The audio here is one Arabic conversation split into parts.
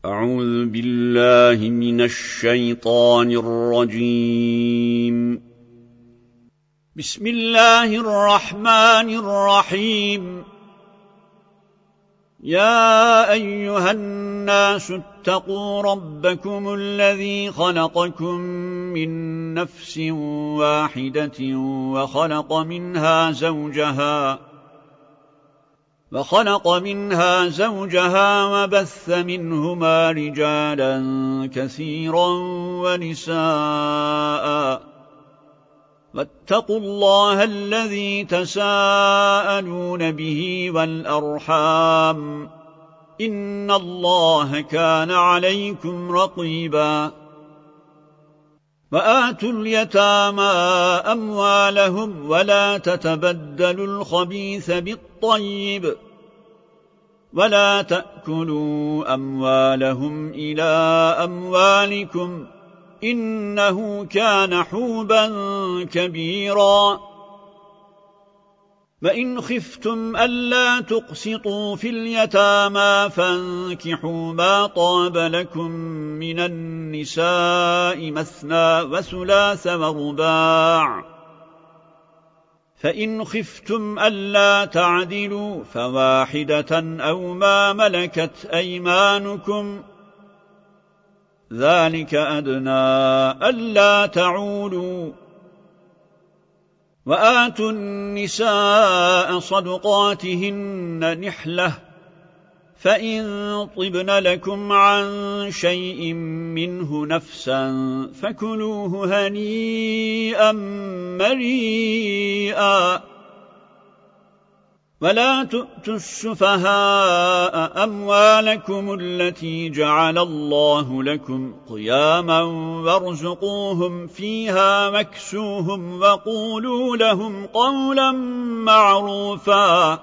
أعوذ بالله من الشيطان الرجيم. بسم الله الرحمن الرحيم. يا أيها الناس اتقوا ربكم الذي خلقكم من نفس واحدة وخلق منها زوجها وبث منهما رجالا كثيرا ونساء واتقوا الله الذي تساءلون به والأرحام إن الله كان عليكم رقيبا. وآتوا اليتامى أموالهم ولا تتبدلوا الخبيث بالطيب ولا تأكلوا أموالهم إلى أموالكم إنه كان حوبا كبيرا. وإن خفتم ألا تقسطوا في اليتامى فانكحوا ما طاب لكم من النساء مثنى وثلاث ورباع، فإن خفتم ألا تعدلوا فواحدة أو ما ملكت أيمانكم ذلك أدنى ألا تعولوا. وآتوا النساء صدقاتهن نحلة، فإن طبن لكم عن شيء منه نفسا فكلوه هنيئا مريئا. ولا تؤتوا السفهاء أموالكم التي جعل الله لكم قياما وارزقوهم فيها واكسوهم وقولوا لهم قولا معروفا.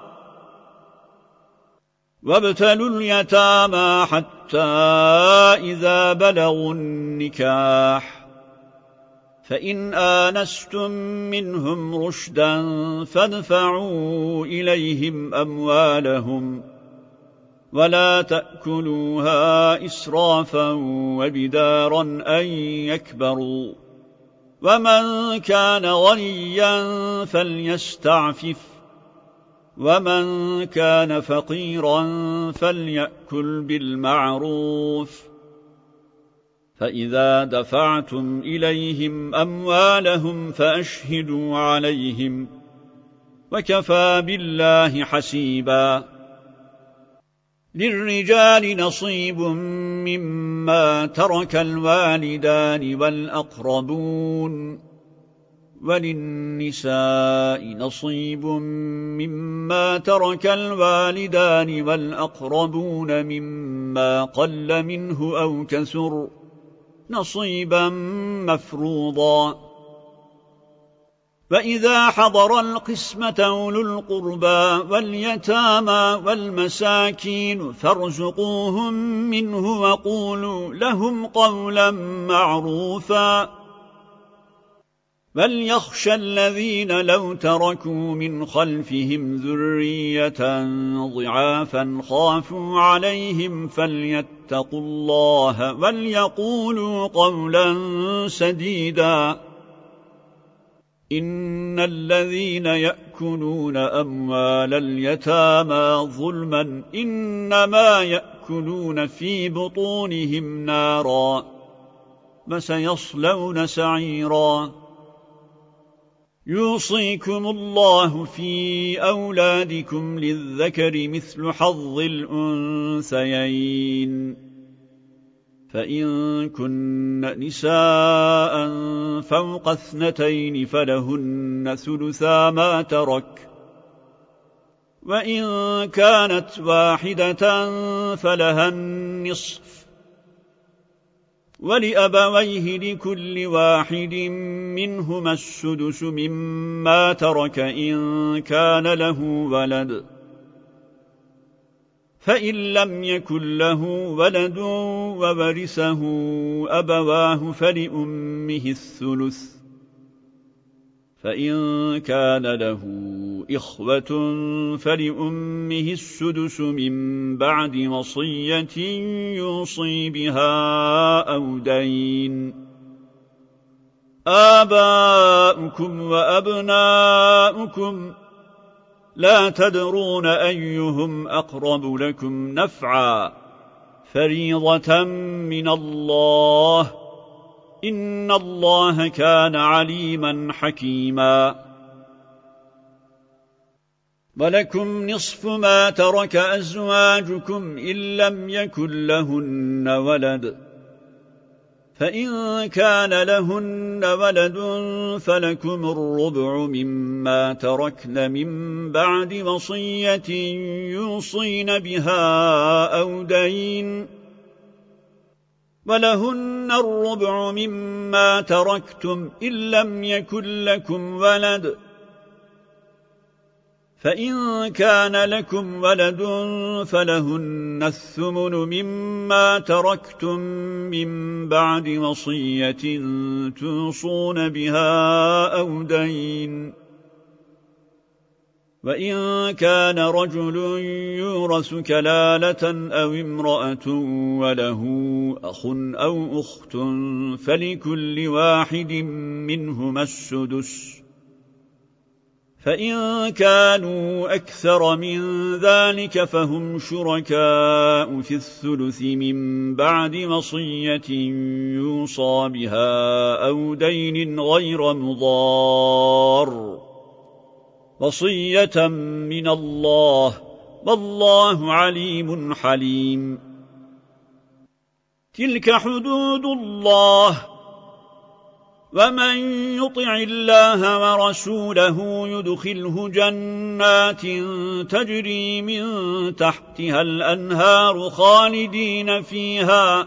وابتلوا اليتامى حتى إذا بلغوا النكاح، فإن آنستم منهم رشدا فادفعوا إليهم أموالهم ولا تأكلوها إسرافا وبدارا أن يكبروا. ومن كان غنيا فليستعفف، ومن كان فقيرا فليأكل بالمعروف. فإذا دفعتم إليهم أموالهم فأشهدوا عليهم، وكفى بالله حسيبا. للرجال نصيب مما ترك الوالدان والأقربون، وللنساء نصيب مما ترك الوالدان والأقربون مما قل منه أو كثر نصيبا مفروضا. وإذا حضر القسمة أولو القربى واليتامى والمساكين فارزقوهم منه وقولوا لهم قولا معروفا. وليخشى الذين لو تركوا من خلفهم ذرية ضعافا خافوا عليهم فليتقوا الله وليقولوا قولا سديدا. إن الذين يأكلون أموال اليتامى ظلما إنما يأكلون في بطونهم نارا وسيصلون سعيرا. يوصيكم الله في أولادكم للذكر مثل حظ الأنثيين، فإن كن نساء فوق 2 فلهن ثلثا ما ترك، وإن كانت واحدة فلها النصف، ولأبويه لكل واحد منهما السدس مما ترك إن كان له ولد، فإن لم يكن له ولد وورثه أبواه فلأمه الثلث، فإن كان له إخوة فلأمه السدس من بعد وصية يوصي بها أو دين. آباؤكم وأبناؤكم لا تدرون أيهم أقرب لكم نفعا فريضة من الله إن الله كان عليما حكيما. ولكم نصف ما ترك أزواجكم إن لم يكن لهن ولد فإن كان لهن ولد فلكم الربع مما تركن من بعد وصية يوصين بها أو دين ولهن الربع مما تركتم إن لم يكن لكم ولد فإن كان لكم ولد فلهن الثمن مما تركتم من بعد وصية توصون بها أو دين. وإن كان رجل يورث كلالة أو امرأة وله أخ أو أخت فلكل واحد منهما السدس فإن كانوا أكثر من ذلك فهم شركاء في الثلث من بعد وصية يوصى بها أو دين غير مضار وصية من الله والله عليم حليم. تلك حدود الله ومن يطع الله ورسوله يدخله جنات تجري من تحتها الأنهار خالدين فيها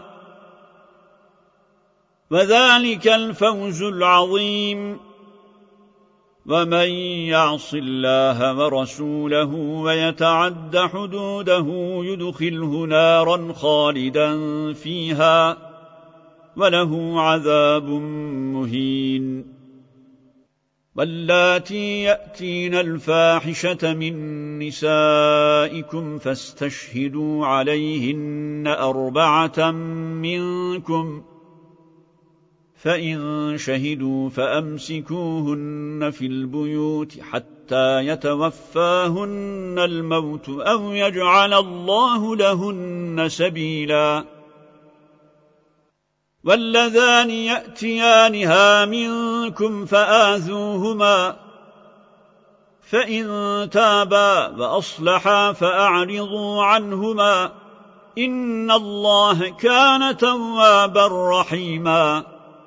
وذلك الفوز العظيم. ومن يعص الله ورسوله ويتعد حدوده يدخله نارا خالدا فيها وله عذاب مهين. واللاتي يأتين الفاحشة من نسائكم فاستشهدوا عليهن 4 منكم فإن شهدوا فأمسكوهن في البيوت حتى يتوفاهن الموت أو يجعل الله لهن سبيلا. واللذان يأتيانها منكم فآذوهما فإن تابا وأصلحا فأعرضوا عنهما إن الله كان توابا رحيما.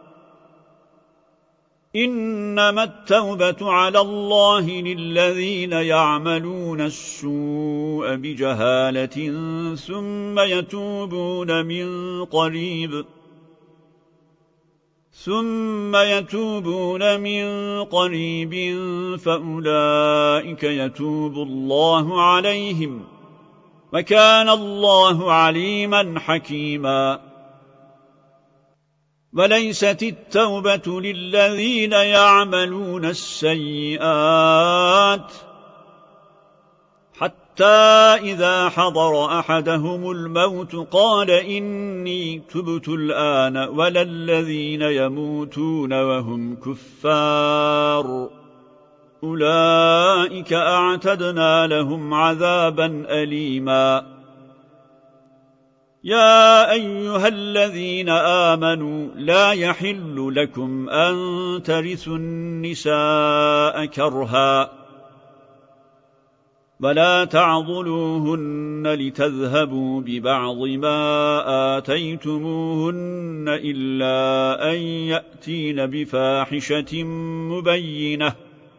إنما التوبة على الله للذين يعملون السوء بجهالة ثم يتوبون من قريب فأولئك يتوب الله عليهم وكان الله عليما حكيما. وليست التوبة للذين يعملون السيئات حتى إذا حضر أحدهم الموت قال إني تبت الآن ولا الذين يموتون وهم كفار أولئك أعتدنا لهم عذابا أليما. يا أيها الذين آمنوا لا يحل لكم أن ترثوا النساء كرها ولا تعضلوهن لتذهبوا ببعض ما آتيتموهن إلا أن يأتين بفاحشة مبينة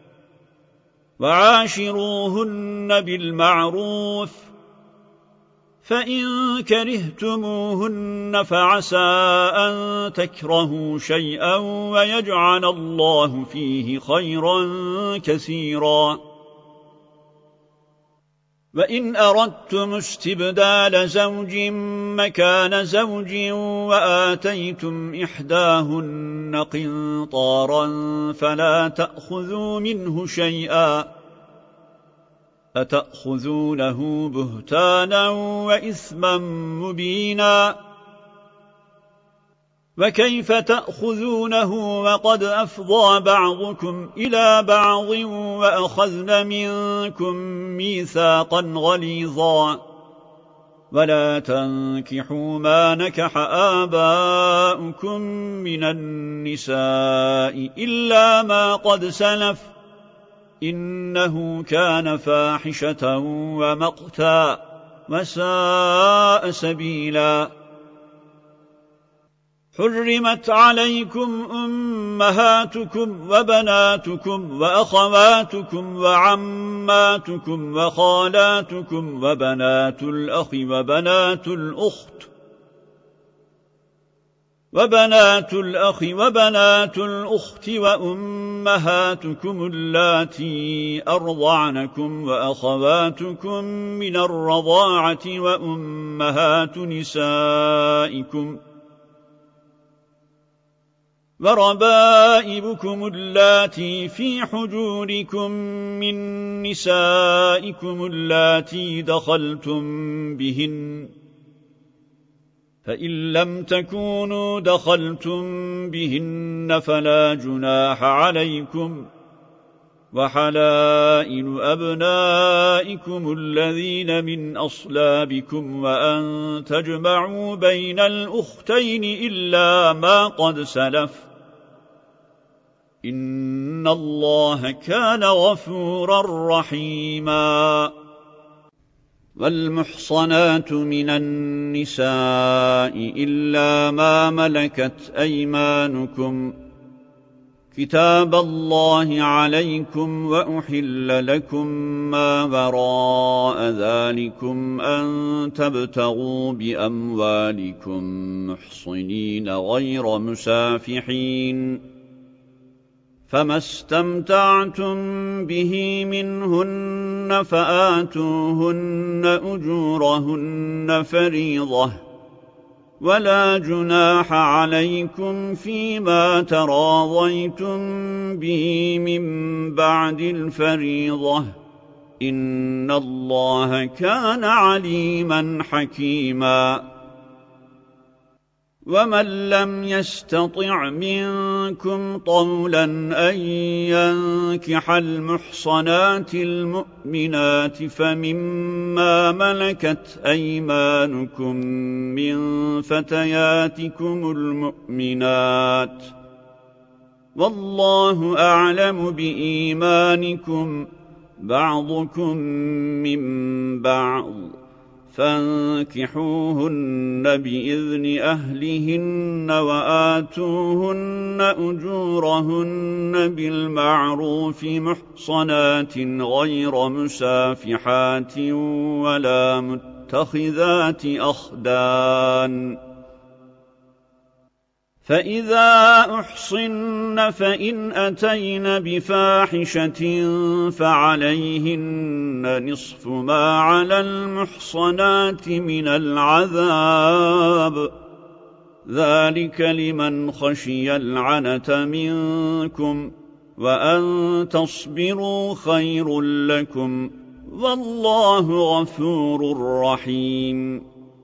وعاشروهن بالمعروف فإن كرهتموهن فعسى أن تكرهوا شيئا ويجعل الله فيه خيرا كثيرا. وإن أردتم استبدال زوج مكان زوج وآتيتم إحداهن قنطارا فلا تأخذوا منه شيئا أتأخذونه بهتانا وإثما مبينا وكيف تأخذونه وقد أفضى بعضكم إلى بعض وأخذن منكم ميثاقا غليظا ولا تنكحوا ما نكح آباؤكم من النساء إلا ما قد سلف إنه كان فاحشة ومقتا وساء سبيلا حرمت عليكم أمهاتكم وبناتكم وأخواتكم وعماتكم وخالاتكم وبنات الأخ وبنات الأخت وأمهاتكم اللاتي أرضعنكم وأخواتكم من الرضاعة وأمهات نسائكم وربائبكم اللاتي في حجوركم من نسائكم اللاتي دخلتم بهن فإن لم تكونوا دخلتم بهن فلا جناح عليكم وحلائل أبنائكم الذين من أصلابكم وأن تجمعوا بين الأختين إلا ما قد سلف إن الله كان غفورا رحيما والمحصنات من النساء إلا ما ملكت أيمانكم كتاب الله عليكم وأحل لكم ما وراء ذلكم أن تبتغوا بأموالكم محصنين غير مسافحين فما استمتعتم به منهن فآتوهن أجورهن فريضة ولا جناح عليكم فيما تراضيتم به من بعد الفريضة إن الله كان عليما حكيما ومن لم يستطع منكم طولا أن ينكح المحصنات المؤمنات فمما ملكت أيمانكم من فتياتكم المؤمنات والله أعلم بإيمانكم بعضكم من بعض فانكحوهن بإذن أهلهن وآتوهن أجورهن بالمعروف محصنات غير مسافحات ولا متخذات أخدان فإذا أحصن فإن أتين بفاحشة فعليهن نصف ما على المحصنات من العذاب ذلك لمن خشي العنة منكم وأن تصبروا خير لكم والله غفور رحيم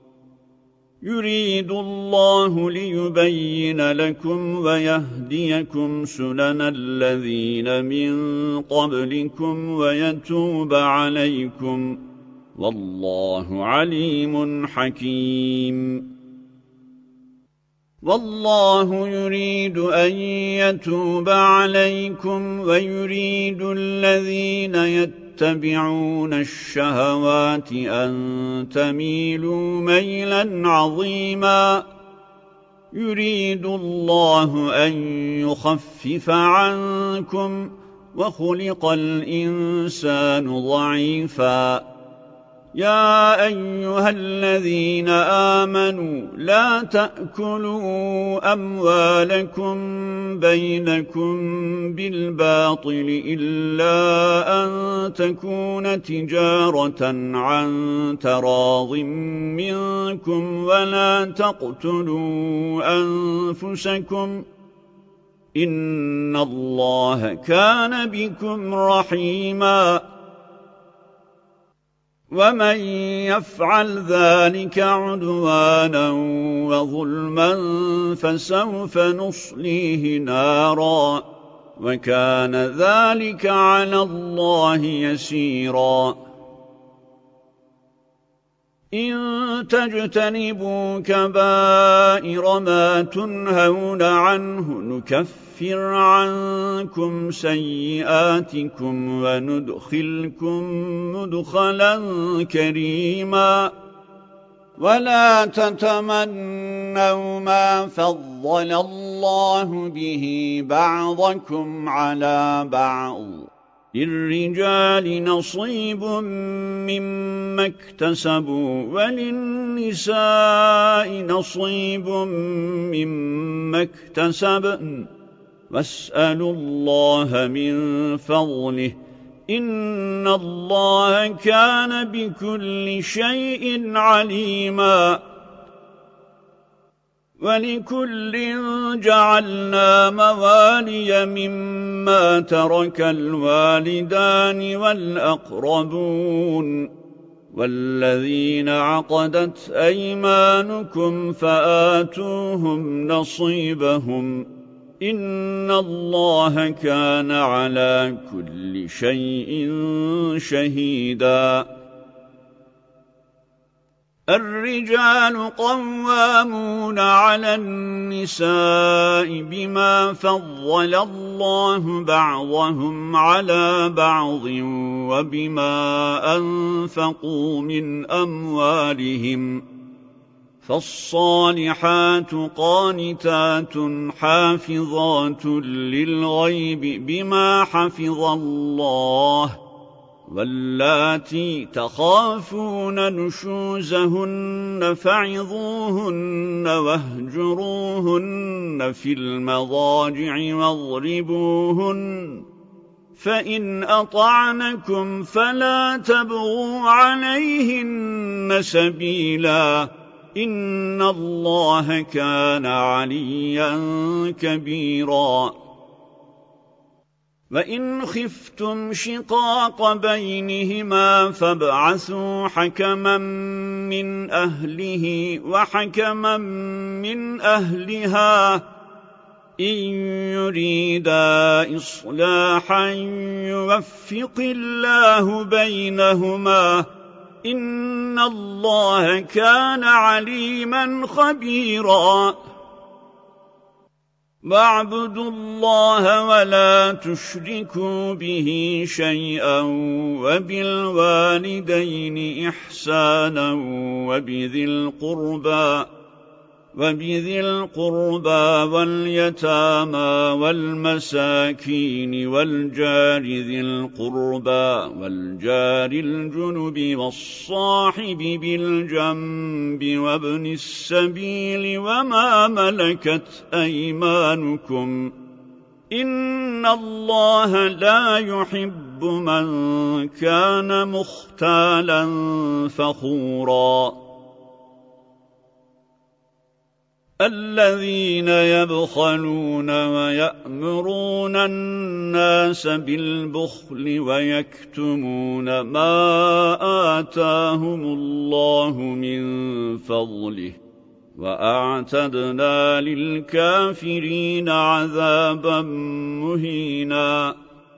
يريد الله ليبين لكم ويهديكم سنن الذين من قبلكم ويتوب عليكم والله عليم حكيم والله يريد أن يتوب عليكم ويريد الذين يتبعون الشهوات أن تميلوا ميلا عظيما يريد الله أن يخفف عنكم وخلق الإنسان ضعيفا يا أيها الذين آمنوا لا تأكلوا أموالكم بينكم بالباطل إلا أن تكون تجارة عن تراض منكم ولا تقتلوا أنفسكم إن الله كان بكم رحيماً ومن يفعل ذلك عدوانا وظلما فسوف نصليه نارا وكان ذلك على الله يسيرا إن تجتنبوا كبائر ما تنهون عنه نكفر عنكم سيئاتكم وندخلكم مدخلا كريما ولا تتمنوا ما فضل الله به بعضكم على بعض للرجال نصيب مما اكتسبوا وللنساء نصيب مما اكتسبن واسألوا الله من فضله إن الله كان بكل شيء عليما ولكل جعلنا موالي مما ترك الوالدان والأقربون والذين عقدت أيمانكم فآتوهم نصيبهم إن الله كان على كل شيء شهيدا الرجال قوامون على النساء بما فضل الله بعضهم على بعض وبما أنفقوا من أموالهم فالصالحات قانتات حافظات للغيب بما حفظ الله واللاتي تخافون نشوزهن فعظوهن واهجروهن في المضاجع واضربوهن فإن أطعنكم فلا تبغوا عليهن سبيلا إن الله كان عليا كبيرا وإن خفتم شقاق بينهما فابعثوا حكما من أهله وحكما من أهلها إن يريدا إصلاحا يوفق الله بينهما إن الله كان عليما خبيرا واعبدوا الله ولا تشركوا به شيئا وبالوالدين إحسانا وبذي القربى واليتامى والمساكين والجار ذي القربى والجار الجنب والصاحب بالجنب وابن السبيل وما ملكت أيمانكم إن الله لا يحب من كان مختالا فخورا الذين يبخلون ويأمرون الناس بالبخل ويكتمون ما آتاهم الله من فضله وأعتدنا للكافرين عذابا مهينا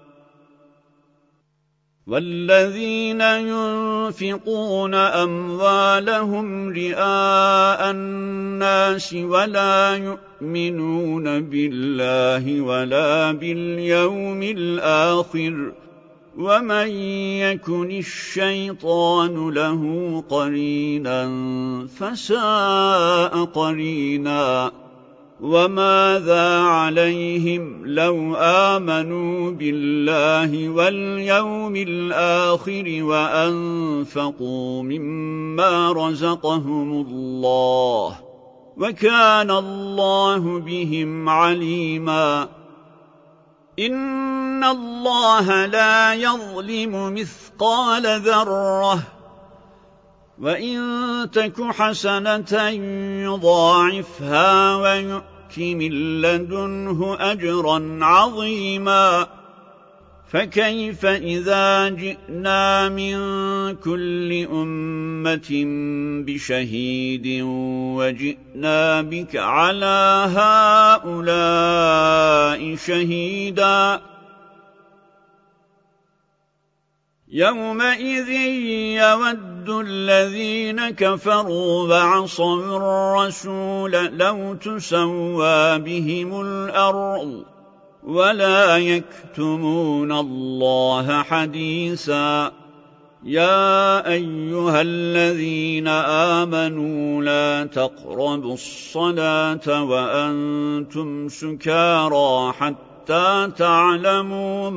والذين ينفقون أموالهم رئاء الناس ولا يؤمنون بالله ولا باليوم الآخر ومن يكن الشيطان له قرينا فساء قرينا وماذا عليهم لو آمنوا بالله واليوم الآخر وأنفقوا مما رزقهم الله وكان الله بهم عليما إن الله لا يظلم مثقال ذرة وإن تك حسنة يضاعفها ويؤت من لدنه أجرا عظيما فكيف إذا جئنا من كل أمة بشهيد وجئنا بك على هؤلاء شهيدا يومئذ يود الذين كفروا وعصوا الرسول لو تسوى بهم الأرض ولا يكتمون الله حديثا يا أيها الذين آمنوا لا تقربوا الصلاة وأنتم سكارى حتى تعلموا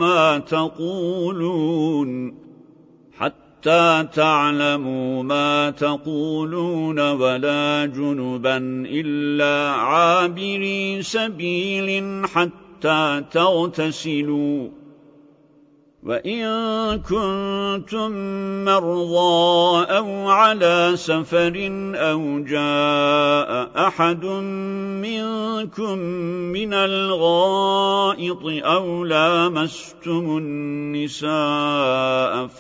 ما تقولون ولا جنبا إلا عابري سبيل حتى تغتسلوا وإن كنتم مرضى أو على سفر أو جاء أحد منكم من الغائط أو لامستم النساء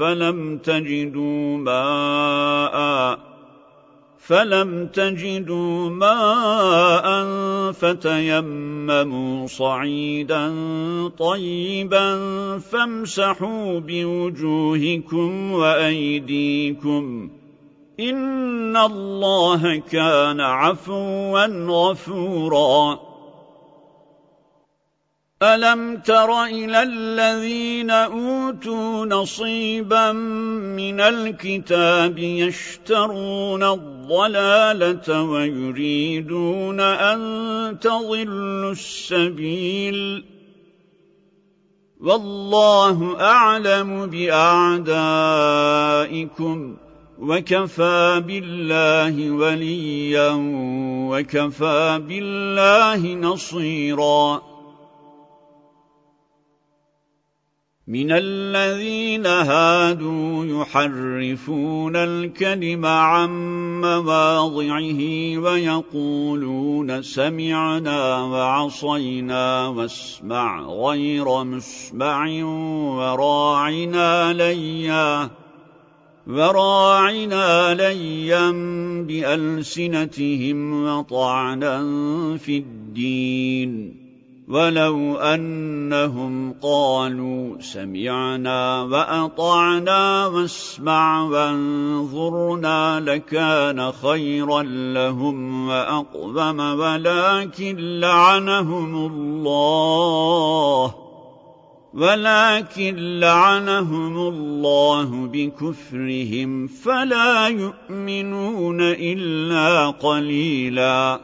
فلم تجدوا ماء فتيمموا صعيدا طيبا فامسحوا بوجوهكم وأيديكم إن الله كان عفوا غفورا ألم تر إلى الذين أوتوا نصيبا من الكتاب يشترون الضلالة ويريدون أن تضلوا السبيل والله أعلم بأعدائكم وكفى بالله وليا وكفى بالله نصيرا من الذين هادوا يحرفون الكلم عن مواضعه ويقولون سمعنا وعصينا واسمع غير مسمع وراعنا ليا بألسنتهم وطعنا في الدين ولو أنهم قالوا سمعنا وأطعنا واسمع وانظرنا لكان خيرا لهم وأقوم ولكن لعنهم الله بكفرهم فلا يؤمنون إلا قليلا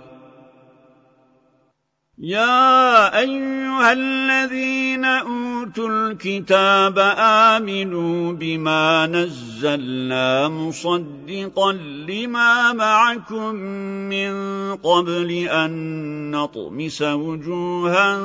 يا أيها الذين أوتوا الكتاب آمنوا بما نزلنا مصدقا لما معكم من قبل أن نطمس وجوها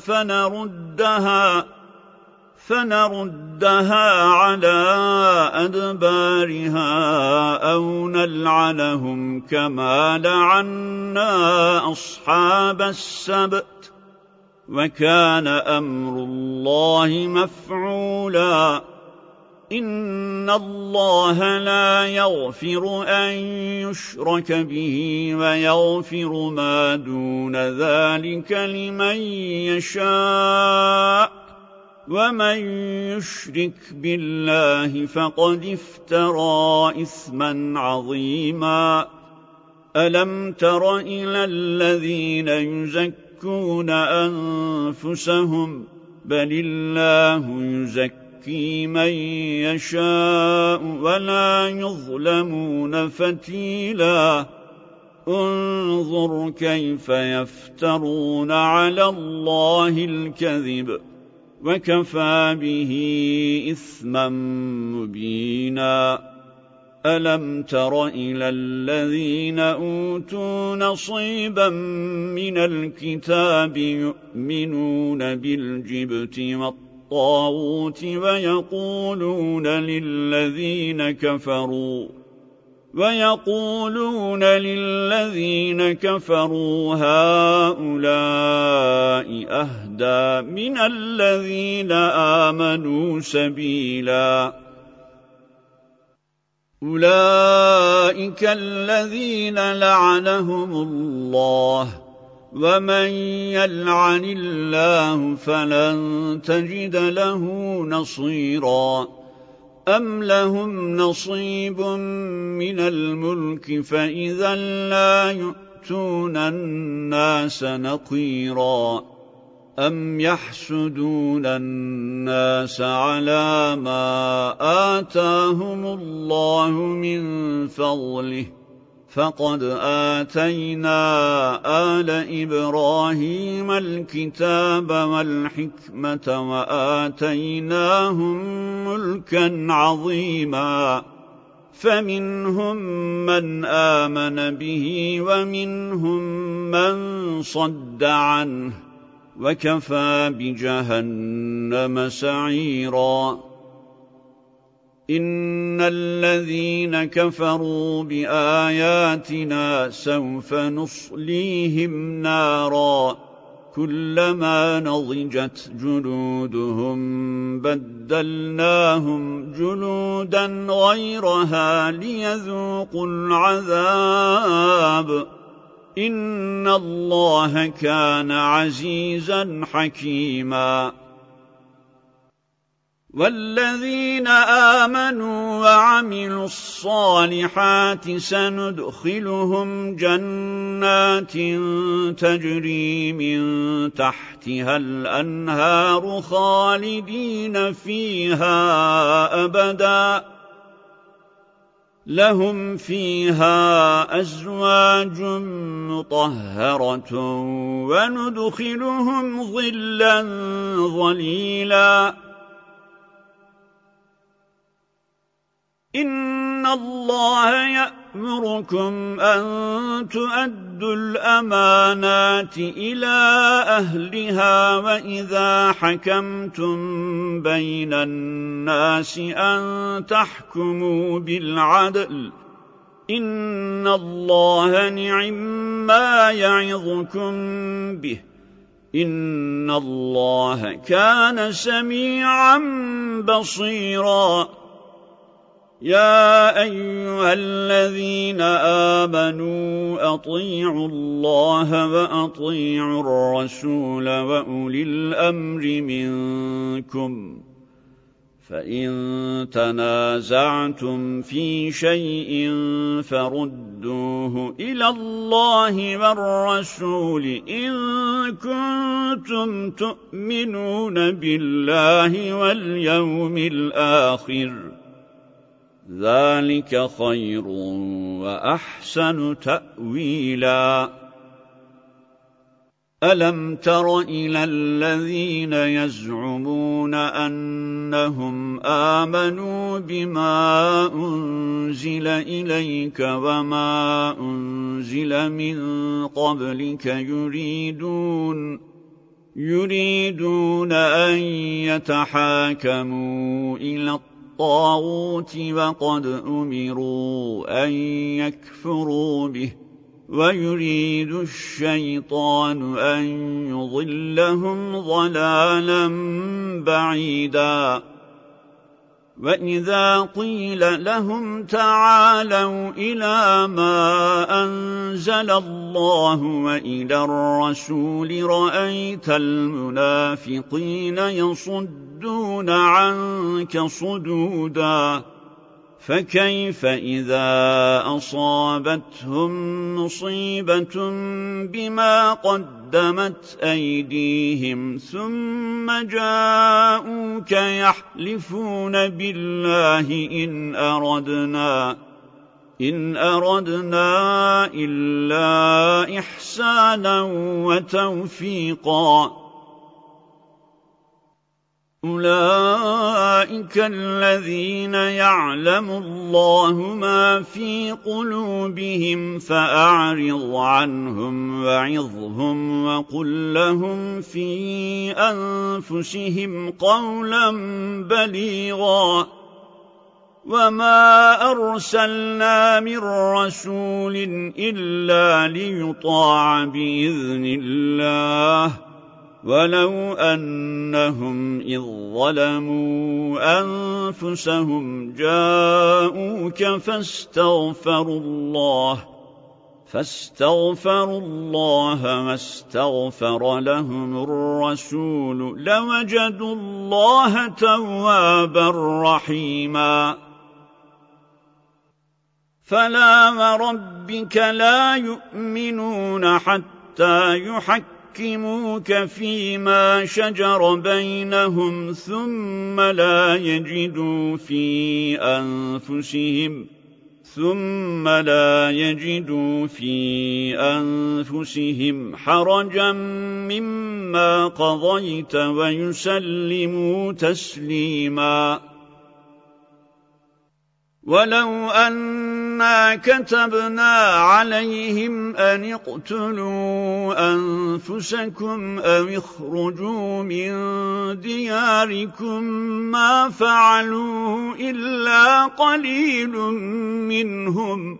فنردها على أدبارها أو نلعنهم كما لعنا أصحاب السبت وكان أمر الله مفعولا إن الله لا يغفر أن يشرك به ويغفر ما دون ذلك لمن يشاء ومن يشرك بالله فقد افترى إثما عظيما ألم تر إلى الذين يزكون أنفسهم بل الله يزكي من يشاء ولا يظلمون فتيلا انظر كيف يفترون على الله الكذب وكفى به إثما مبينا ألم تر إلى الذين أوتوا نصيبا من الكتاب يؤمنون بالجبت والطاغوت ويقولون للذين كفروا هؤلاء أهدى من الذين آمنوا سبيلا أولئك الذين لعنهم الله ومن يلعن الله فلن تجد له نصيرا أم لهم نصيب من الملك فإذا لا يؤتون الناس نقيرا أم يحسدون الناس على ما آتاهم الله من فضله فقد آتينا آل إبراهيم الكتاب والحكمة وآتيناهم ملكا عظيما فمنهم من آمن به ومنهم من صد عنه وكفى بجهنم سعيرا إن الذين كفروا بآياتنا سوف نصليهم نارا كلما نضجت جلودهم بدلناهم جلودا غيرها ليذوقوا العذاب إن الله كان عزيزا حكيما والذين آمنوا وعملوا الصالحات سندخلهم جنات تجري من تحتها الأنهار خالدين فيها أبدا لهم فيها أزواج مطهرة وندخلهم ظلا ظليلا إن الله يأمركم أن تؤدوا الأمانات إلى أهلها وإذا حكمتم بين الناس أن تحكموا بالعدل إن الله نعما يعظكم به إن الله كان سميعا بصيرا يا أيها الذين آمنوا أطيعوا الله وأطيعوا الرسول وأولي الأمر منكم فإن تنازعتم في شيء فردوه إلى الله والرسول إن كنتم تؤمنون بالله واليوم الآخر ذلك خير وأحسن تأويلا ألم تر إلى الذين يزعمون أنهم آمنوا بما أنزل إليك وما أنزل من قبلك يريدون أن يتحاكموا إلى الطاغوت وقد أمروا أن يكفروا به ويريد الشيطان أن يضلهم ضلالا بعيدا وإذا قيل لهم تعالوا إلى ما أنزل الله وإلى الرسول رأيت المنافقين يصدون عنك صدودا فكيف إذا أصابتهم مصيبة بما قدمت أيديهم ثم جاءوك يحلفون بالله إن أردنا إلا إحسانا وتوفيقا أولئك الذين يعلم الله ما في قلوبهم فأعرض عنهم وعظهم وقل لهم في أنفسهم قولا بليغا وما أرسلنا من رسول إلا ليطاع بإذن الله ولو أنهم إذ ظلموا أنفسهم جاءوك فاستغفروا الله ما استغفر لهم الرسول لوجدوا الله توابا رحيما فلا وربك لا يؤمنون حتى يحكموك فيما شجر بينهم ثم لا يجدوا في أنفسهم حرجا مما قضيت ويسلموا تسليما ولو أنا كتبنا عليهم أن اقتلوا أنفسكم أو اخرجوا من دياركم ما فعلوه إلا قليل منهم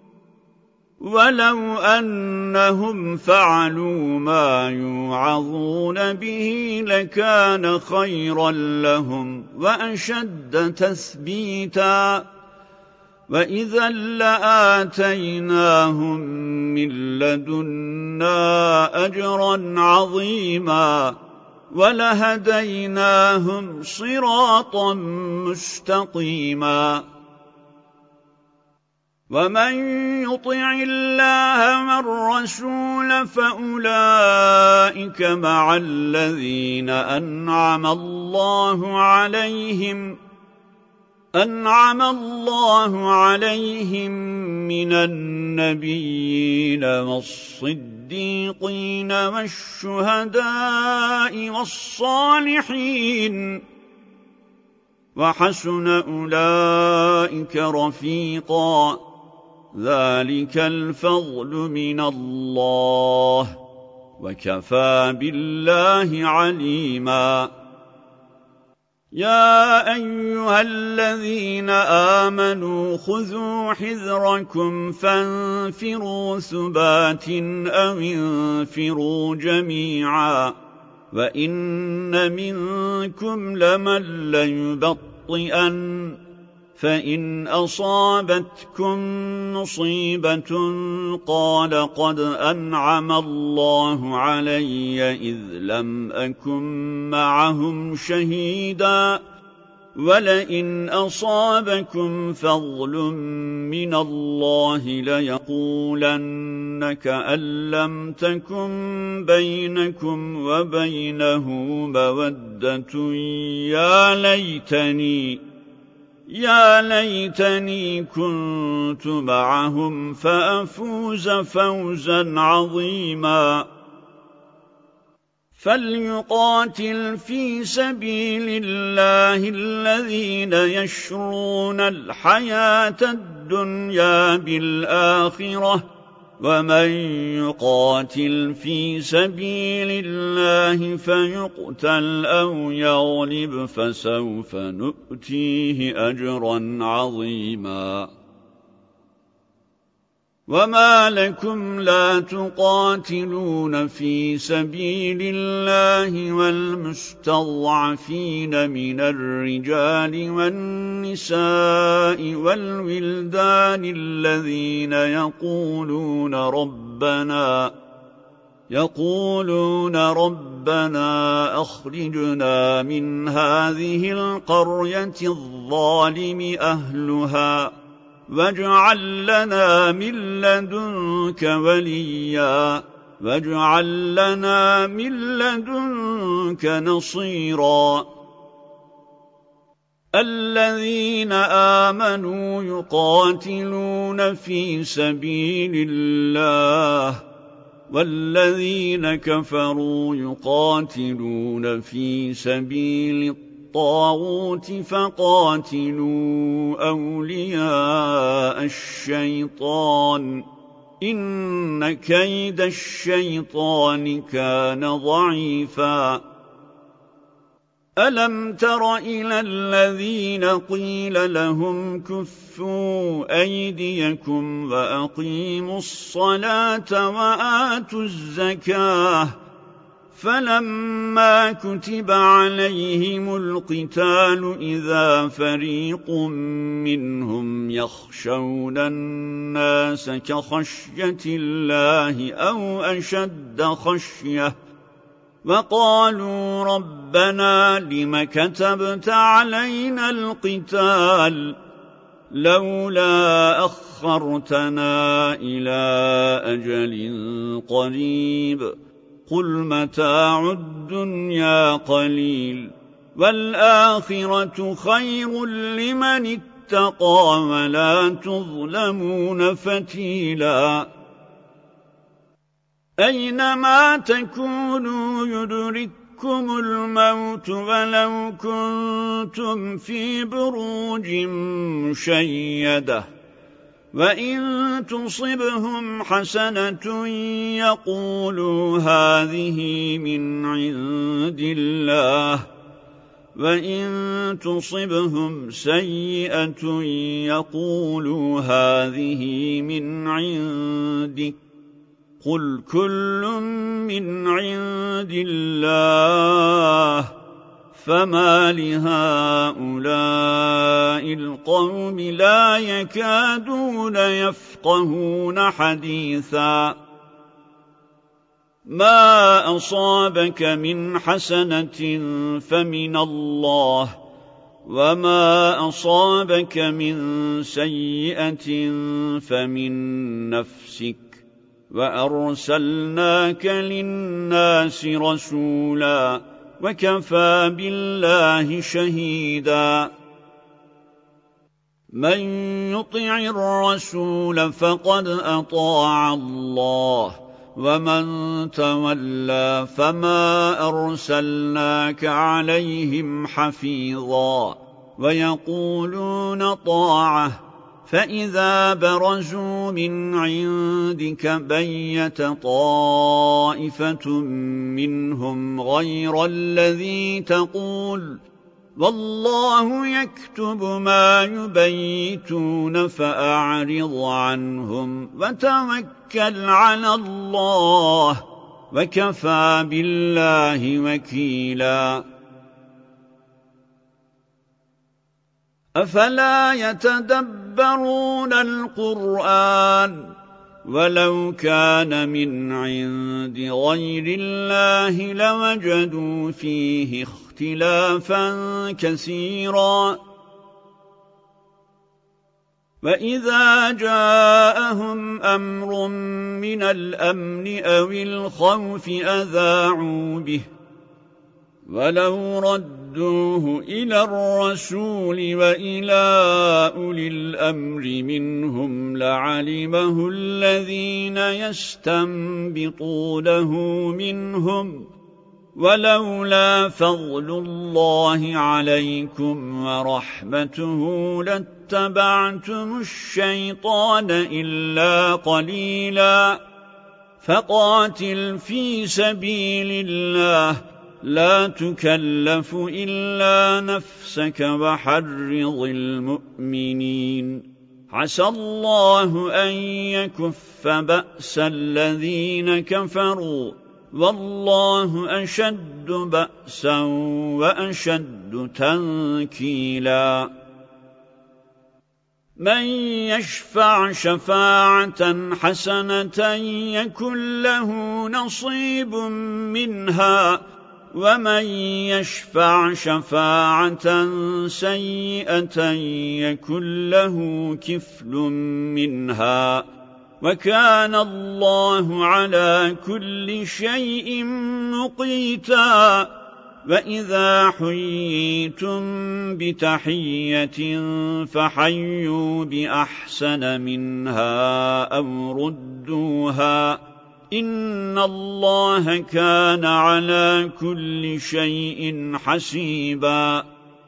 ولو أنهم فعلوا ما يوعظون به لكان خيرا لهم وأشد تثبيتا وإذا لآتيناهم من لدنا أجرا عظيما ولهديناهم صراطا مستقيما ومن يطع الله والرسول فأولئك مع الذين أنعم الله عليهم من النبيين والصديقين والشهداء والصالحين وحسن أولئك رفيقا ذلك الفضل من الله وكفى بالله عليما يا أيها الذين آمنوا خذوا حذركم فانفروا ثبات أو انفروا جميعا وإن منكم لمن ليبطئن فإن أصابتكم مصيبة قال قد أنعم الله علي إذ لم أكن معهم شهيدا ولئن أصابكم فضل من الله ليقولن كأن لم تكن بينكم وبينه مودة يا ليتني كنت معهم فأفوز فوزا عظيما فليقاتل في سبيل الله الذين يشرون الحياة الدنيا بالآخرة ومن يقاتل في سبيل الله فيقتل أو يغلب فسوف نؤتيه أجرا عظيما وما لكم لا تقاتلون في سبيل الله والمستضعفين من الرجال والنساء والولدان الذين يقولون ربنا أخرجنا من هذه القرية الظالم أهلها واجعل لنا من لدنك وليا واجعل لنا من لدنك نصيرا الذين آمنوا يقاتلون في سبيل الله والذين كفروا يقاتلون في سبيل الطاغوت فقاتلوا أولياء الشيطان إن كيد الشيطان كان ضعيفا ألم تر إلى الذين قيل لهم كفوا أيديكم وأقيموا الصلاة وآتوا الزكاة فلما كتب عليهم القتال إذا فريق منهم يخشون الناس كخشية الله أو أشد خشية وقالوا ربنا لم كتبت علينا القتال لولا أخرتنا إلى أجل قريب قل متاع الدنيا قليل والآخرة خير لمن اتقى ولا تظلمون فتيلا أينما تكونوا يدرككم الموت ولو كنتم في بروج مشيدة وإن تصبهم حسنة يقولوا هذه من عند الله وإن تصبهم سيئة يقولوا هذه من عندك قل كل من عند الله فما لهؤلاء القوم لا يكادون يفقهون حديثا ما أصابك من حسنة فمن الله وما أصابك من سيئة فمن نفسك وأرسلناك للناس رسولا وكفى بالله شهيدا من يطع الرسول فقد أطاع الله ومن تولى فما أرسلناك عليهم حفيظا ويقولون طاعة فإذا برزوا من عندك بيت طائفة منهم غير الذي تقول والله يكتب ما يبيتون فأعرض عنهم وتوكل على الله وكفى بالله وكيلا أفلا يتدبرون القرآن ولو كان من عند غير الله لوجدوا فيه اختلافا كثيرا وإذا جاءهم أمر من الأمن أو الخوف أذاعوا به ولو ردوه إلى الرسول وإلى أولي الأمر منهم لعلمه الذين يستنبطونه منهم ولولا فضل الله عليكم ورحمته لاتبعتم الشيطان إلا قليلا فقاتل في سبيل الله لا تكلف إلا نفسك وحرض المؤمنين عسى الله أن يكف بأس الذين كفروا والله أشد بأسا وأشد تنكيلا من يشفع شفاعة حسنة يكن له نصيب منها ومن يشفع شفاعة سيئة يكن له كفل منها وكان الله على كل شيء مقيتا وَإِذَا حُيِّيتُم بِتَحِيَّةٍ فَحَيُّوا بِأَحْسَنَ مِنْهَا أَوْ رُدُّوهَا إِنَّ اللَّهَ كَانَ عَلَى كُلِّ شَيْءٍ حَسِيبًا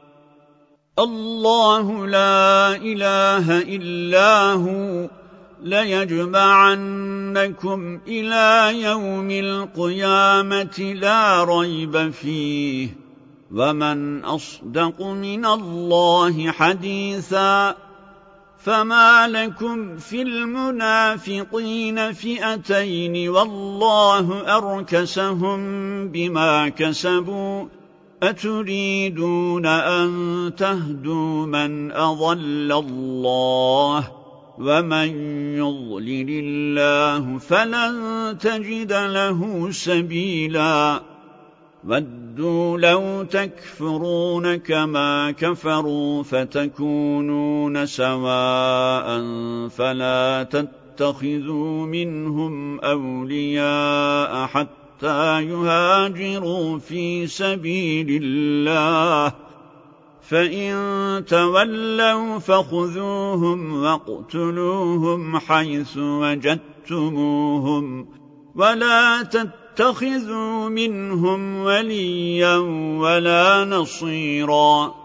اللَّهُ لَا إِلَٰهَ إِلَّا هُوَ لَيَجْمَعَنَّكُمْ إِلَى يَوْمِ الْقِيَامَةِ لَا رَيْبَ فِيهِ وَمَنْ أَصْدَقُ مِنَ اللَّهِ حَدِيثًا فَمَا لَكُمْ فِي الْمُنَافِقِينَ فِئَتَيْنِ وَاللَّهُ أَرْكَسَهُم بِمَا كَسَبُوا أَتُرِيدُونَ أَن تَهْدُوا مَنْ أَضَلَّ اللَّهُ وَمَنْ يُضْلِلِ اللَّهُ فَلَنْ تَجِدَ لَهُ سَبِيلًا وَدُّوا لَوْ تَكْفُرُونَ كَمَا كَفَرُوا فَتَكُونُونَ سَوَاءً فَلَا تَتَّخِذُوا مِنْهُمْ أَوْلِيَاءَ حَتَّى يُهَاجِرُوا فِي سَبِيلِ اللَّهِ فَإِن تَوَلَّوْا فَخُذُوهُمْ وَاقْتُلُوهُمْ حَيْثُ وَجَدتُّمُوهُمْ وَلَا تَتَّخِذُوا مِنْهُمْ وَلِيًّا وَلَا نَصِيرًا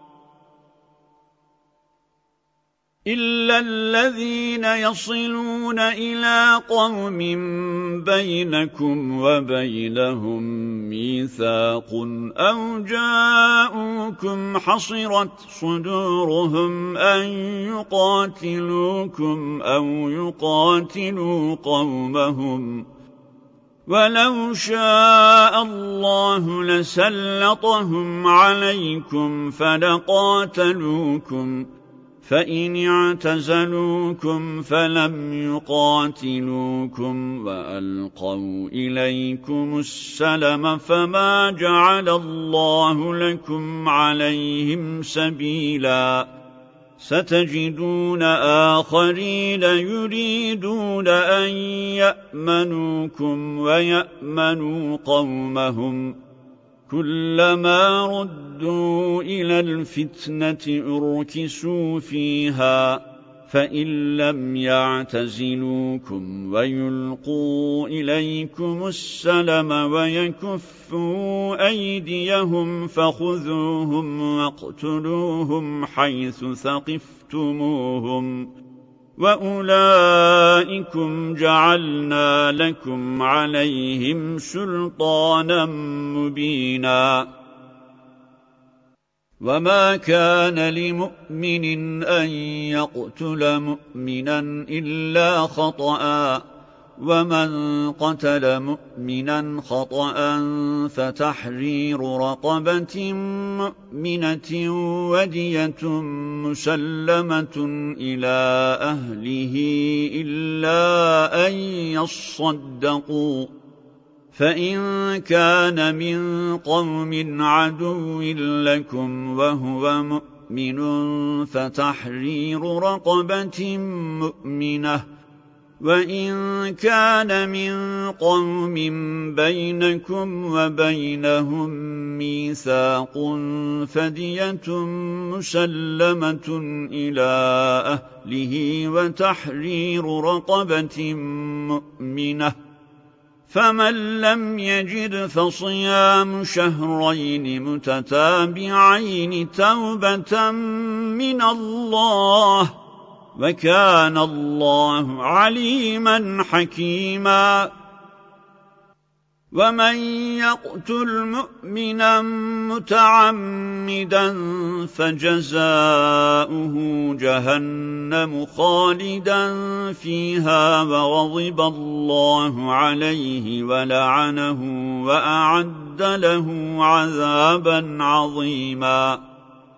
إِلَّا الَّذِينَ يَصِلُونَ إِلَى قَوْمٍ بَيْنَكُمْ وَبَيْنَهُم مِّيثَاقٌ أَوْ جَاءُوكُمْ حَصِرَتْ صُدُورُهُمْ أَن يُقَاتِلُوكُمْ أَوْ يُقَاتِلُوا قَوْمَهُمْ وَلَوْ شَاءَ اللَّهُ لَسَلَّطَهُمْ عَلَيْكُمْ فَلَقَاتَلُوكُمْ فَإِنِ اعْتَزَلُوكُمْ فَلَمْ يُقَاتِلُوكُمْ وَأَلْقَوْا إِلَيْكُمُ السَّلَمَ فَمَا جَعَلَ اللَّهُ لَكُمْ عَلَيْهِمْ سَبِيلًا سَتَجِدُونَ آخَرِينَ يُرِيدُونَ أَن يَأْمَنُوكُمْ وَيَأْمَنُوا قَوْمَهُمْ كُلَّمَا رُدُّوا إِلَى الْفِتْنَةِ أُرْكِسُوا فِيهَا فَإِن لَّمْ يَعْتَزِلُوكُمْ وَيُلْقُوا إِلَيْكُمُ السَّلَمَ وَيَكُفُّوا أَيْدِيَهُمْ فَخُذُوهُمْ وَاقْتُلُوهُمْ حَيْثُ ثَقِفْتُمُوهُمْ وَأُولَئِكُمْ جَعَلْنَا لَكُمْ عَلَيْهِمْ سُلْطَانًا مُبِينًا وَمَا كَانَ لِمُؤْمِنٍ أَن يَقْتُلَ مُؤْمِنًا إِلَّا خَطَأً وَمَنْ قَتَلَ مُؤْمِنًا خَطَأً فَتَحْرِيرُ رَقَبَةٍ مُؤْمِنَةٍ وَدِيَةٌ مُسَلَّمَةٌ إِلَى أَهْلِهِ إِلَّا أَن يَصَّدَّقُوا فَإِن كَانَ مِن قَوْمٍ عَدُوٍّ لَّكُمْ وَهُوَ مُؤْمِنٌ فَتَحْرِيرُ رَقَبَةٍ مُؤْمِنَةٍ وَإِن كَانَ مِن قَوْمٍ بَيْنَكُمْ وَبَيْنَهُم مِّيثَاقٌ فَدِيَةٌ مُسَلَّمَةٌ إِلَى أَهْلِهِ وَتَحْرِيرُ رَقَبَةٍ مُؤْمِنَةٍ فَمَن لَّمْ يَجِدْ فَصِيَامُ شَهْرَيْنِ مُتَتَابِعَيْنِ تَوْبَةً مِّنَ اللَّهِ وَكَانَ اللَّهُ عَلِيمًا حَكِيمًا وَمَن يَقْتُلْ مُؤْمِنًا مُتَعَمِّدًا فَجَزَاؤُهُ جَهَنَّمُ خَالِدًا فِيهَا وَغَضِبَ اللَّهُ عَلَيْهِ وَلَعَنَهُ وَأَعَدَّ لَهُ عَذَابًا عَظِيمًا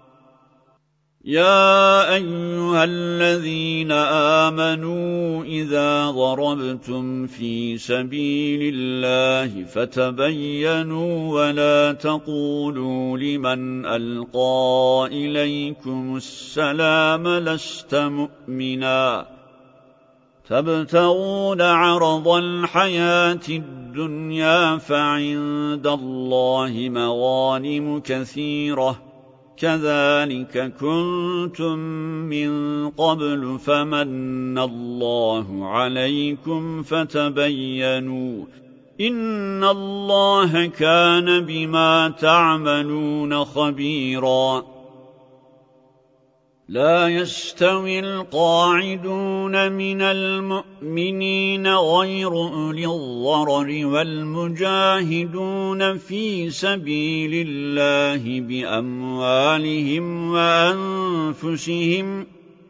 يَا أَيُّهَا الَّذِينَ آمَنُوا إِذَا ضَرَبْتُمْ فِي سَبِيلِ اللَّهِ فَتَبَيَّنُوا وَلَا تَقُولُوا لِمَنْ أَلْقَىٰ إِلَيْكُمُ السَّلَامَ لَسْتَ مُؤْمِنًا تبتغون عرض الحياة الدنيا فعند الله مغانم كثيرة كذلك كنتم من قبل فمن الله عليكم فتبينوا إن الله كان بما تعملون خبيرا لا يستوي القاعدون من المؤمنين غير أولي الضرر والمجاهدون في سبيل الله بأموالهم وأنفسهم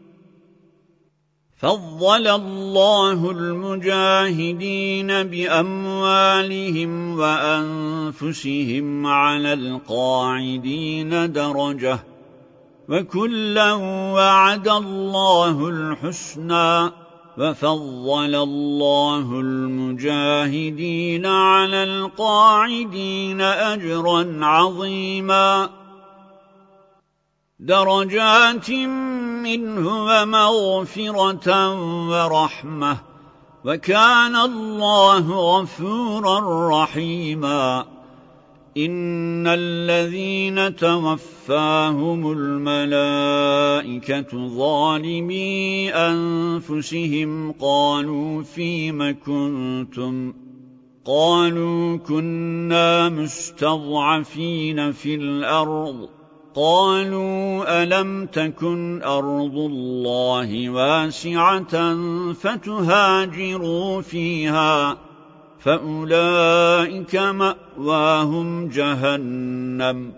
فضل الله المجاهدين بأموالهم وأنفسهم على القاعدين درجة وكلا وعد الله الحسنى وفضل الله المجاهدين على القاعدين أجرا عظيما درجات منه ومغفرة ورحمة وكان الله غفورا رحيما إن الذين توفاهم الملائكة ظالمي أنفسهم قالوا فيم كنتم قالوا كنا مستضعفين في الأرض قالوا ألم تكن أرض الله واسعة فتهاجروا فيها فأولئك مأواهم جهنم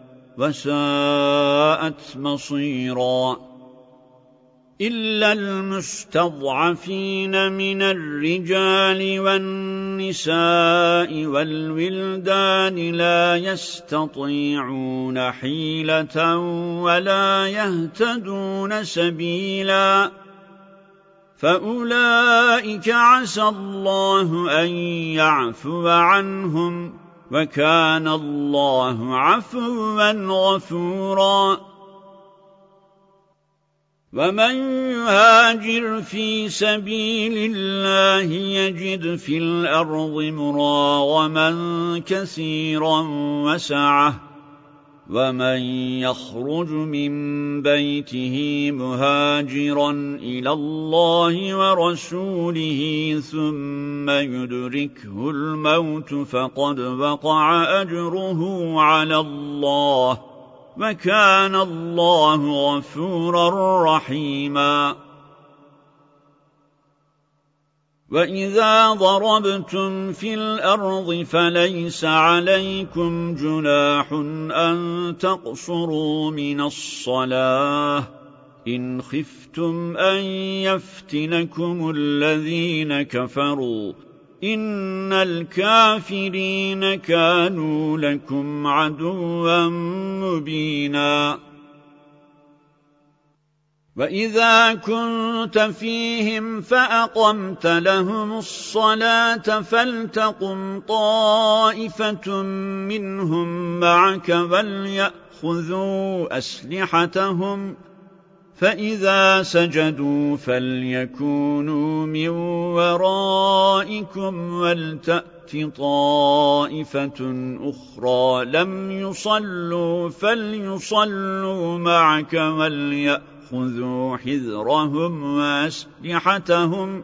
وساءت مصيرا إلا المستضعفين من الرجال والنساء والولدان لا يستطيعون حيلة ولا يهتدون سبيلا فأولئك عسى الله أن يعفو عنهم وكان الله عفوا غفورا ومن يهاجر في سبيل الله يجد في الأرض مراغما كثيرا وسعة ومن يخرج من بيته مهاجرا إلى الله ورسوله ثم يدركه الموت فقد وقع أجره على الله وكان الله غفورا رحيما وَإِذَا ضَرَبْتُمْ فِي الْأَرْضِ فَلَيْسَ عَلَيْكُمْ جُنَاحٌ أَن تَقْصُرُوا مِنَ الصَّلَاةِ إِنْ خِفْتُمْ أَن يَفْتِنَكُمُ الَّذِينَ كَفَرُوا إِنَّ الْكَافِرِينَ كَانُوا لَكُمْ عَدُوًّا مُبِينًا وَإِذَا كُنْتَ فِيهِمْ فَأَقَمْتَ لَهُمُ الصَّلَاةَ فَلْتَقُمْ طَائِفَةٌ مِّنْهُمْ مَعَكَ وَلْيَأْخُذُوا أَسْلِحَتَهُمْ فَإِذَا سَجَدُوا فَلْيَكُونُوا مِنْ وَرَائِكُمْ وَلْتَأْتِ طَائِفَةٌ أُخْرَى لَمْ يُصَلُّوا فَلْيُصَلُّوا مَعَكَ وَلْيَأْخُذُوا حِذْرَهُمْ وَأَسْلِحَتَهُمْ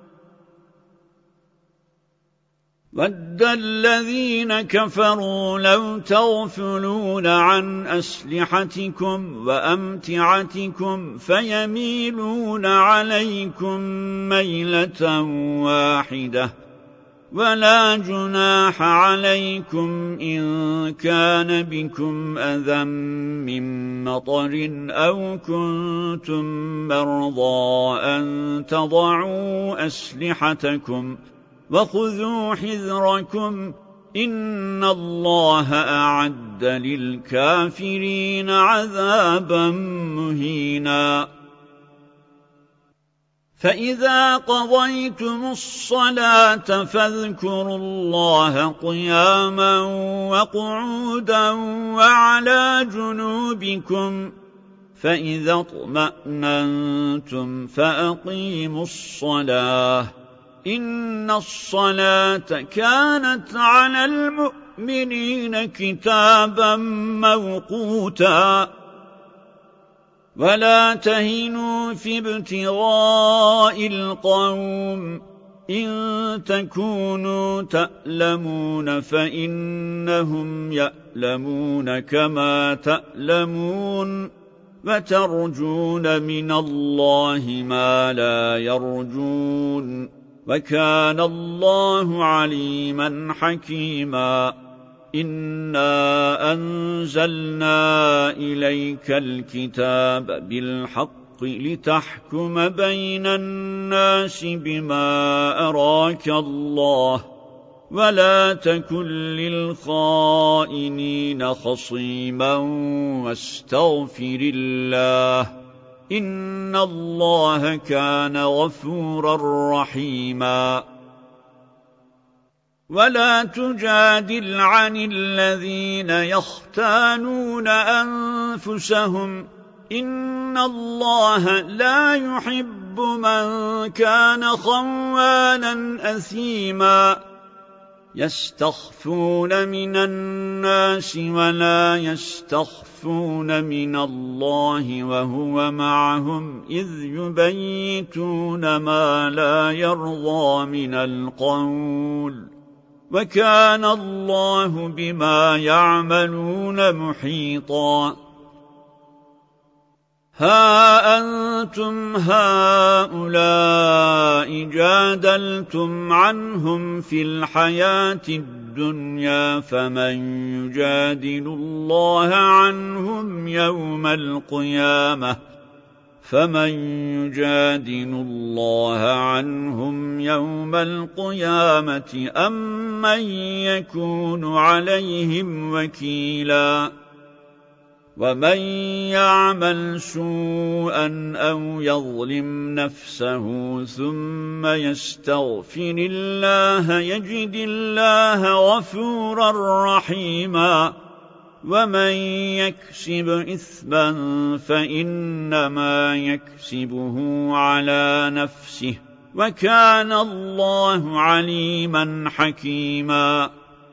وَدَّ الَّذِينَ كَفَرُوا لَوْ تَغْفُلُونَ عَنْ أَسْلِحَتِكُمْ وَأَمْتِعَتِكُمْ فَيَمِيلُونَ عَلَيْكُمْ مَيْلَةً وَاحِدَةً وَلَا جُنَاحَ عَلَيْكُمْ إِن كَانَ بِكُمْ أَذًى مِّن مَّطَرٍ أَوْ كُنتُم مَّرْضَىٰ أَن تَضَعُوا أَسْلِحَتَكُمْ وَخُذُوا حِذْرَكُمْ إِنَّ اللَّهَ أَعَدَّ لِلْكَافِرِينَ عَذَابًا مُّهِينًا فَإِذَا قَضَيْتُمُ الصَّلَاةَ فَاذْكُرُوا اللَّهَ قِيَامًا وَقُعُودًا وَعَلَى جُنُوبِكُمْ فإذا اطمأننتم فأقيموا الصلاة إن الصلاة كانت على المؤمنين كتابا موقوتا ولا تهنوا في ابتغاء القوم إن تكونوا تألمون فإنهم يألمون كما تألمون وترجون من الله ما لا يرجون وكان الله عليما حكيما إنا أنزلنا إليك الكتاب بالحق لتحكم بين الناس بما أراك الله ولا تكن للخائنين خصيما واستغفر الله إن الله كان غفورا رحيما ولا تجادل عن الذين يختانون أنفسهم إن الله لا يحب من كان خوانا أثيما يستخفون من الناس ولا يستخفون من الله وهو معهم إذ يبيتون ما لا يرضى من القول وكان الله بما يعملون محيطا ها أنتم هؤلاء جادلتم عنهم في الحياة الدنيا فمن يجادل الله عنهم يوم القيامة أم من يكون عليهم وكيلا ومن يعمل سوءا أو يظلم نفسه ثم يستغفر الله يجد الله غفورا رحيما ومن يكسب إثما فإنما يكسبه على نفسه وكان الله عليما حكيما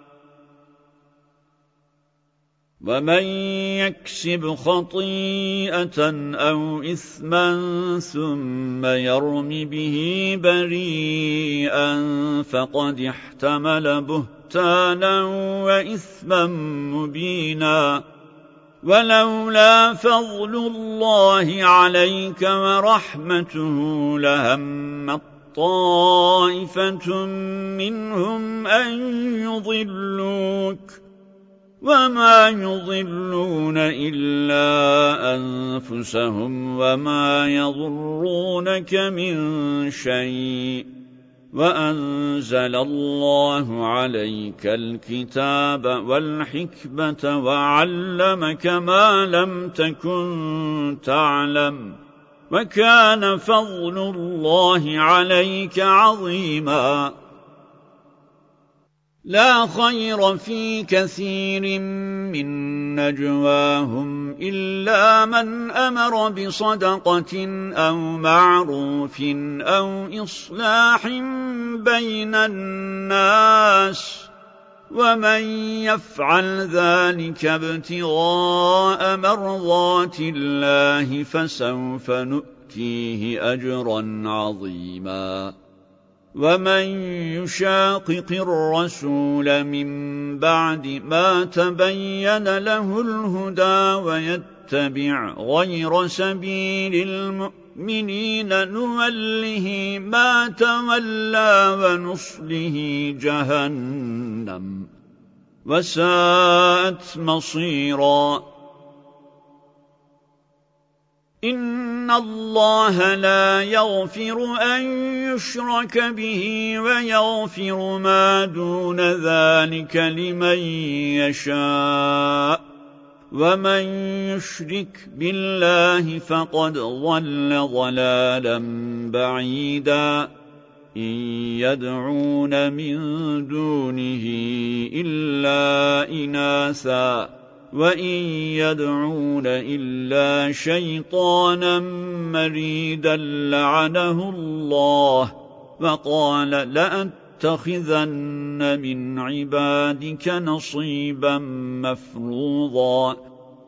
ومن يكسب خطيئة أو إثما ثم يرم به بريئا فقد احتمل بهتانا وإثما مبينا ولولا فضل الله عليك ورحمته لهمت طائفة منهم أن يضلوك وما يضلون إلا أنفسهم وما يضرونك من شيء وأنزل الله عليك الكتاب والحكمة وعلمك ما لم تكن تعلم وكان فضل الله عليك عظيما لا خير في كثير من نجواهم إلا من أمر بصدقة أو معروف أو إصلاح بين الناس ومن يفعل ذلك ابتغاء مرضات الله فسوف نؤتيه أجرا عظيما ومن يشاقق الرسول من بعد ما تبين له الهدى ويتبع غير سبيل المؤمنين نوله ما تولى ونصله جهنم وساءت مصيرا إن الله لا يغفر أن يشرك به ويغفر ما دون ذلك لمن يشاء ومن يشرك بالله فقد ضل ضلالا بعيدا إن يدعون من دونه إلا إناثا وَإِن يَدْعُونَ إِلَّا شَيْطَانًا مَرِيدًا لَّعَنَهُ اللَّهُ وَقَالَ لَأَتَّخِذَنَّ مِنْ عِبَادِكَ نَصِيبًا مَّفْرُوضًا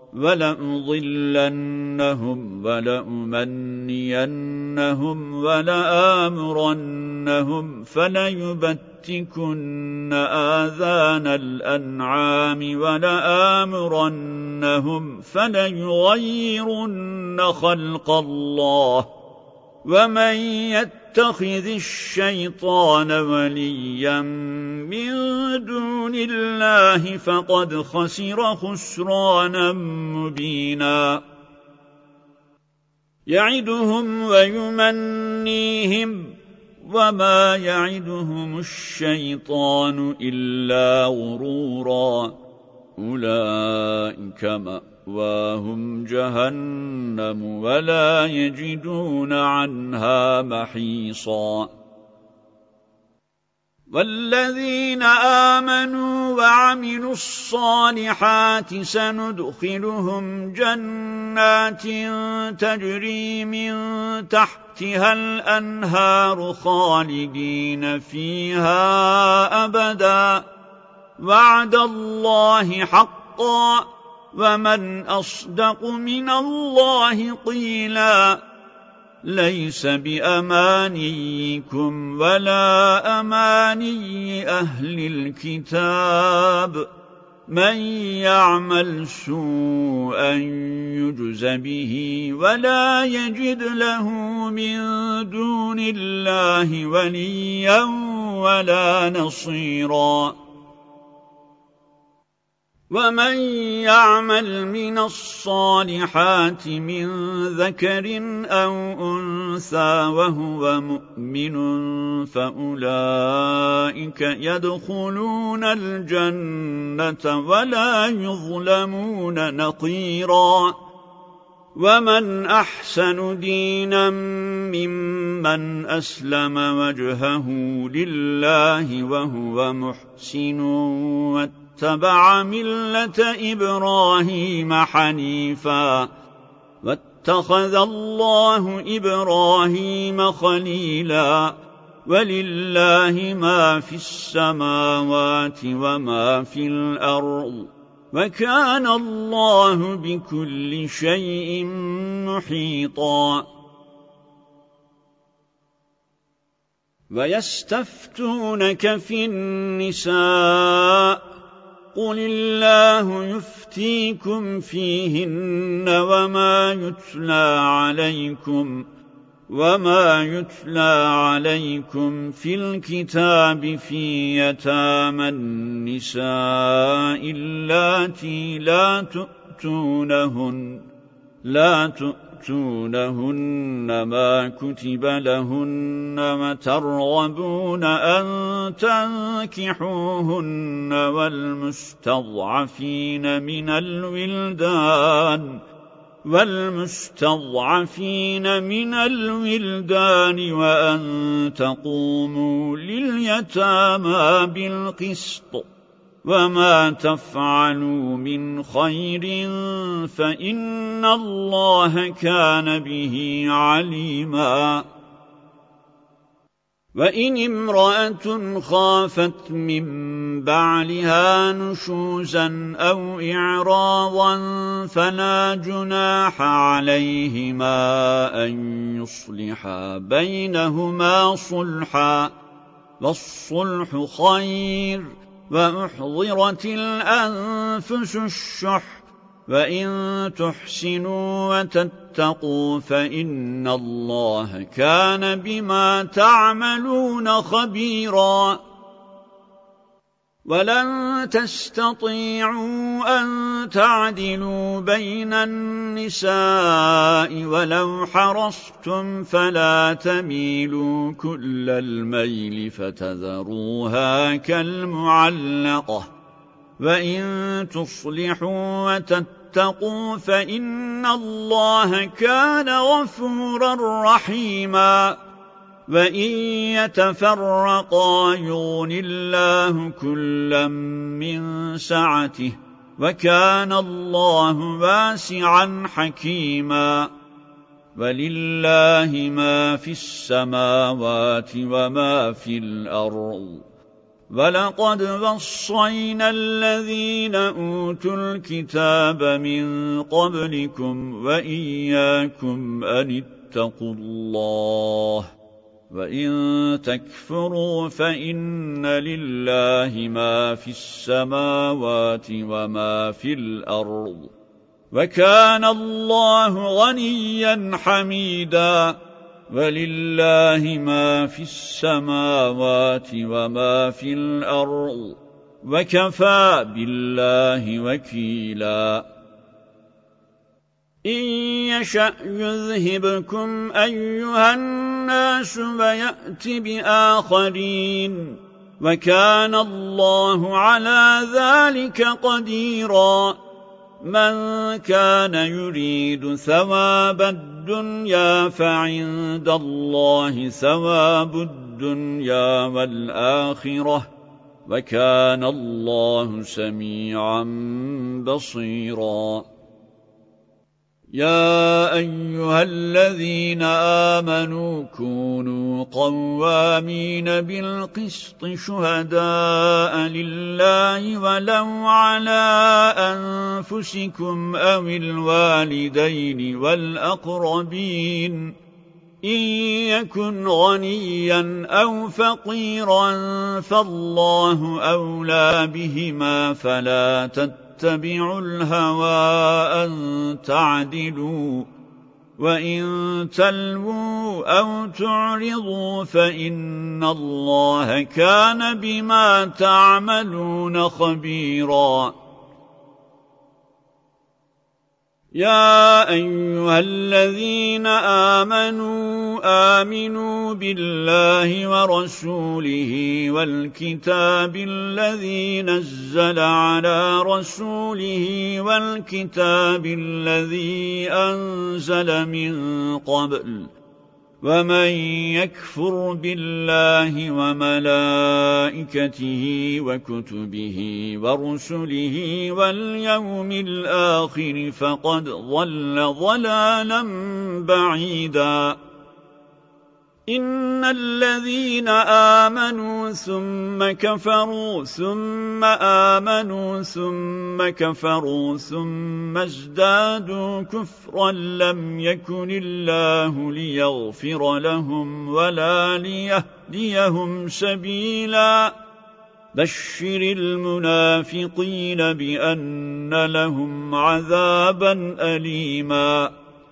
وَلَأُضِلَّنَّهُمْ وَلَأُمَنِّيَنَّهُمْ وَلَآمُرَنَّهُمْ فَلَيُبَتِّكُنَّ آذَانَ الْأَنْعَامِ وَلَآمُرَنَّهُمْ فَلَيُغَيِّرُنَّ خَلْقَ اللَّهِ وَمَن يَتَّخِذِ الشَّيْطَانَ وَلِيًّا مِّن دُونِ اللَّهِ فَقَدْ خَسِرَ خُسْرَانًا مُّبِينًا يَعِدُهُمْ وَيُمَنِّيهِمْ وَمَا يَعِدُهُمُ الشَّيْطَانُ إِلَّا غُرُورًا أُولَئِكَ مَأْوَاهُمْ جَهَنَّمُ وَلَا يَجِدُونَ عَنْهَا مَحِيصًا وَالَّذِينَ آمَنُوا وَعَمِلُوا الصَّالِحَاتِ سَنُدْخِلُهُمْ جَنَّاتٍ تَجْرِي مِن تَحْتِهَا الْأَنْهَارُ خَالِدِينَ فِيهَا أَبَدًا وَعْدَ اللَّهِ حَقًّا وَمَنْ أَصْدَقُ مِنَ اللَّهِ قِيلًا لَيْسَ بِأَمَانِيِّكُمْ وَلَا أَمَانِيِّ أَهْلِ الْكِتَابِ مَنْ يَعْمَلْ سُوءًا يُجْزَ بِهِ وَلَا يَجِدْ لَهُ مِنْ دُونِ اللَّهِ وَلِيًّا وَلَا نَصِيرًا وَمَنْ يَعْمَلْ مِنَ الصَّالِحَاتِ مِنْ ذَكَرٍ أَوْ أُنْثَى وَهُوَ مُؤْمِنٌ فَأُولَئِكَ يَدْخُلُونَ الْجَنَّةَ وَلَا يُظْلَمُونَ نَقِيرًا وَمَنْ أَحْسَنُ دِينًا مِّمَّنْ أَسْلَمَ وَجْهَهُ لِلَّهِ وَهُوَ مُحْسِنٌ وَاتَّبَعَ مِلَّةَ إِبْرَاهِيمَ حَنِيفًا وَاتَّخَذَ اللَّهُ إِبْرَاهِيمَ خَلِيلًا وَلِلَّهِ مَا فِي السَّمَاوَاتِ وَمَا فِي الْأَرْضِ وَكَانَ اللَّهُ بِكُلِّ شَيْءٍ مُحِيطًا وَيَسْتَفْتُونَكَ فِي النِّسَاءِ قُلِ اللَّهُ يُفْتِيكُمْ فِيهِنَّ وَمَا يُتْلَى عَلَيْكُمْ فِي الْكِتَابِ فِي يَتَامَى النِّسَاءِ اللَّاتِي لا تؤتونهن ما كتب لهن وترغبون أن تنكحوهن والمستضعفين من الولدان وأن تقوموا لليتامى بالقسط وما تفعلوا من خير فإن الله كان به عليما وَإِنِ امْرَأَةٌ خَافَتْ مِنْ بَعْلِهَا نُشُوزًا أَوْ إِعْرَاضًا فَلَا جُنَاحَ عَلَيْهِمَا أَنْ يُصْلِحَا بَيْنَهُمَا صُلْحًا وَالصُّلْحُ خَيْرٌ وَأُحْضِرَتِ الْأَنفُسُ الشُّحَّ وَإِن تُحْسِنُوا وَتَتَّقُوا فَإِنَّ اللَّهَ كَانَ بِمَا تَعْمَلُونَ خَبِيرًا وَلَن تَسْتَطِيعُوا أَن تَعْدِلُوا بَيْنَ النِّسَاءِ وَلَوْ حَرَصْتُمْ فَلَا تَمِيلُوا كُلَّ الْمَيْلِ فَتَذَرُوهَا كَالْمُعَلَّقَةِ وَإِن تُصْلِحُوا وَتَتَّقُوا فَإِنَّ اللَّهَ كَانَ غَفُورًا رَّحِيمًا وَإِن يَتَفَرَّقَا يُغْنِ اللَّهُ كُلًّا مِّن سَعَتِهِ وكان الله واسعا حكيما ولله ما في السماوات وما في الأرض ولقد وصينا الذين أوتوا الكتاب من قبلكم وإياكم أن اتقوا الله وإن تكفروا فإن لله ما في السماوات وما في الأرض وكان الله غنيا حميدا ولله ما في السماوات وما في الأرض وكفى بالله وكيلا إن يشأ يذهبكم أيها الناس ويأت بآخرين وكان الله على ذلك قديرا من كان يريد ثواب الدنيا فعند الله ثواب الدنيا والآخرة وكان الله سميعا بصيرا يا أيها الذين آمنوا كونوا قوامين بالقسط شهداء لله ولو على أنفسكم أو الوالدين والأقربين إن يكن غنيا أو فقيرا فالله أولى بهما فلا تتبعوا الهوى أن تعدلوا وإن تلووا أو تعرضوا فإن الله كان بما تعملون خبيرا يا أيها الذين آمنوا بالله ورسوله والكتاب الذي نزل على رسوله والكتاب الذي أنزل من قبل ومن يكفر بالله وملائكته وكتبه ورسله واليوم الآخر فقد ضل ضلالا بعيدا إن الذين آمنوا ثم كفروا ثم آمنوا ثم كفروا ثم ازدادوا كفرا لم يكن الله ليغفر لهم ولا ليهديهم سبيلا بشر المنافقين بأن لهم عذابا أليما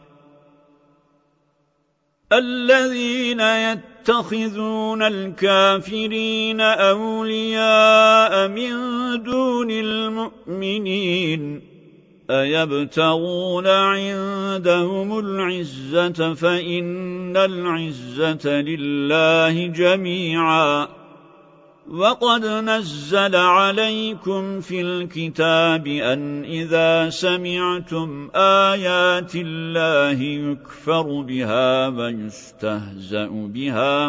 الذين يتخذون الكافرين أولياء من دون المؤمنين أيبتغون عندهم العزة فإن العزة لله جميعا وقد نزل عليكم في الكتاب أن إذا سمعتم آيات الله يكفر بها ويستهزأ بها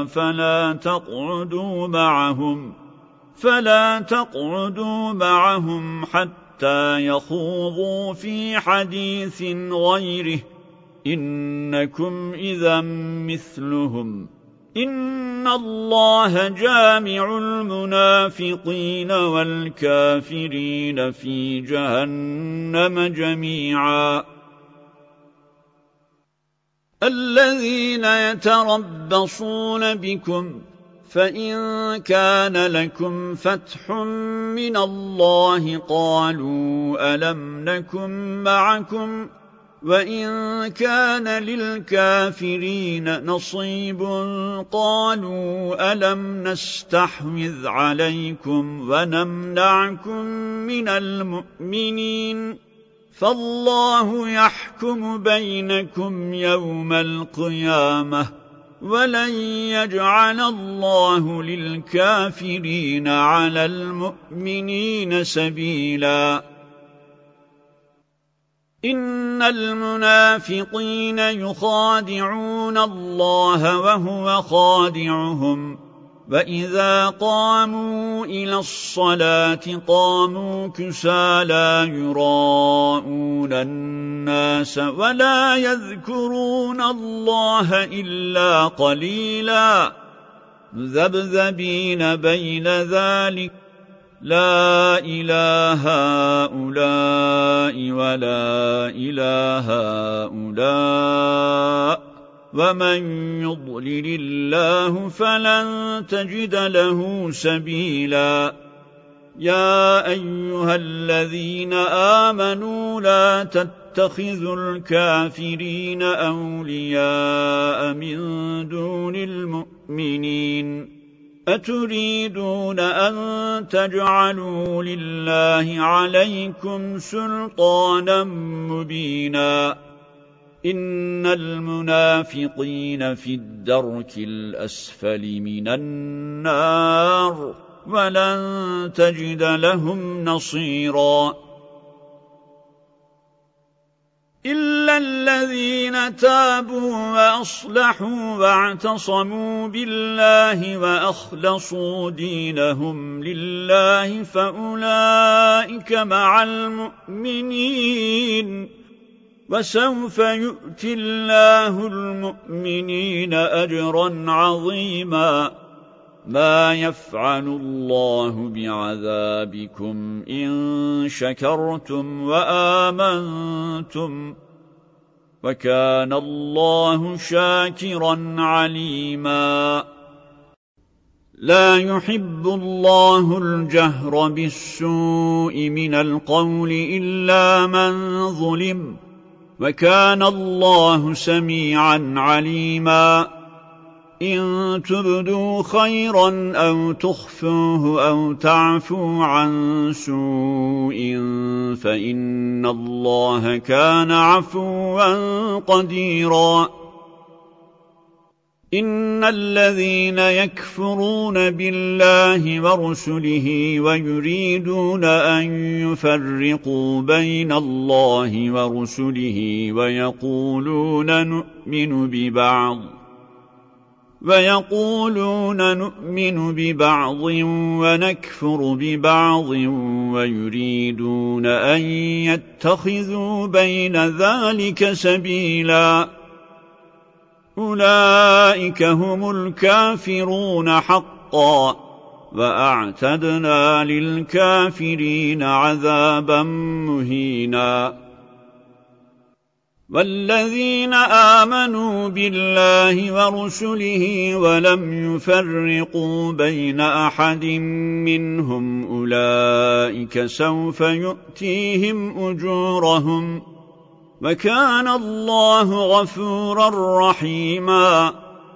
فلا تقعدوا معهم حتى يخوضوا في حديث غيره إنكم إذا مثلهم إن الله جامع المنافقين والكافرين في جهنم جميعا الذين يتربصون بكم فإن كان لكم فتح من الله قالوا ألم نكن معكم وإن كان للكافرين نصيب قالوا ألم نستحوذ عليكم ونمنعكم من المؤمنين فالله يحكم بينكم يوم القيامة ولن يجعل الله للكافرين على المؤمنين سبيلا إن المنافقين يخادعون الله وهو خادعهم وَإِذَا قَامُوا إِلَى الصَّلَاةِ قَامُوا كُسَالَى يُرَاءُونَ النَّاسَ وَلَا يَذْكُرُونَ اللَّهَ إِلَّا قَلِيلًا مُذَبْذَبِينَ بَيْنَ ذَلِكَ لا إله هؤلاء ولا إله هؤلاء ومن يضلل الله فلن تجد له سبيلا يا أيها الذين آمنوا لا تتخذوا الكافرين أولياء من دون المؤمنين أتريدون أن تجعلوا لله عليكم سلطانا مبينا إن المنافقين في الدرك الأسفل من النار ولن تجد لهم نصيرا إلا الذين تابوا وأصلحوا واعتصموا بالله وأخلصوا دينهم لله فأولئك مع المؤمنين وسوف يؤتي الله المؤمنين أجرا عظيما ما يفعل الله بعذابكم إن شكرتم وآمنتم وكان الله شاكرا عليما لا يحب الله الجهر بالسوء من القول إلا من ظلم وكان الله سميعا عليما إن تبدوا خيرا أو تخفوه أو تعفوا عن سوء فإن الله كان عفوا قديرا إن الذين يكفرون بالله ورسله ويريدون أن يفرقوا بين الله ورسله ويقولون نؤمن ببعض ونكفر ببعض ويريدون أن يتخذوا بين ذلك سبيلا أولئك هم الكافرون حقا وأعتدنا للكافرين عذابا مهينا والذين آمنوا بالله ورسله ولم يفرقوا بين أحد منهم أولئك سوف يؤتيهم أجورهم وكان الله غفورا رحيما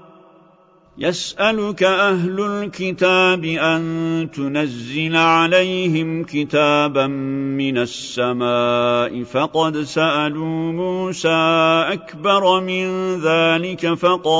يسألك أهل الكتاب أن تنزل عليهم كتابا من السماء فقد سألوا موسى أكبر من ذلك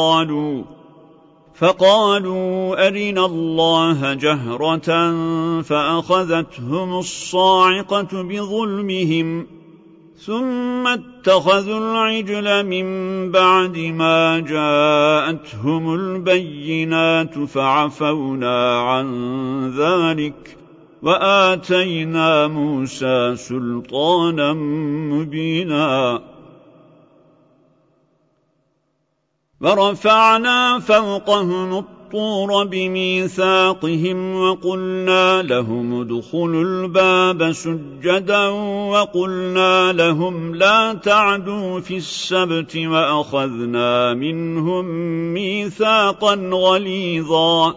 فقالوا أرنا الله جهرة فأخذتهم الصاعقة بظلمهم ثم اتخذوا العجل من بعد ما جاءتهم البينات فعفونا عن ذلك وآتينا موسى سلطانا مبينا ورفعنا فوقهم الطور بميثاقهم وقلنا لهم ادخلوا الباب سجدا وقلنا لهم لا تعدوا في السبت وأخذنا منهم ميثاقا غليظا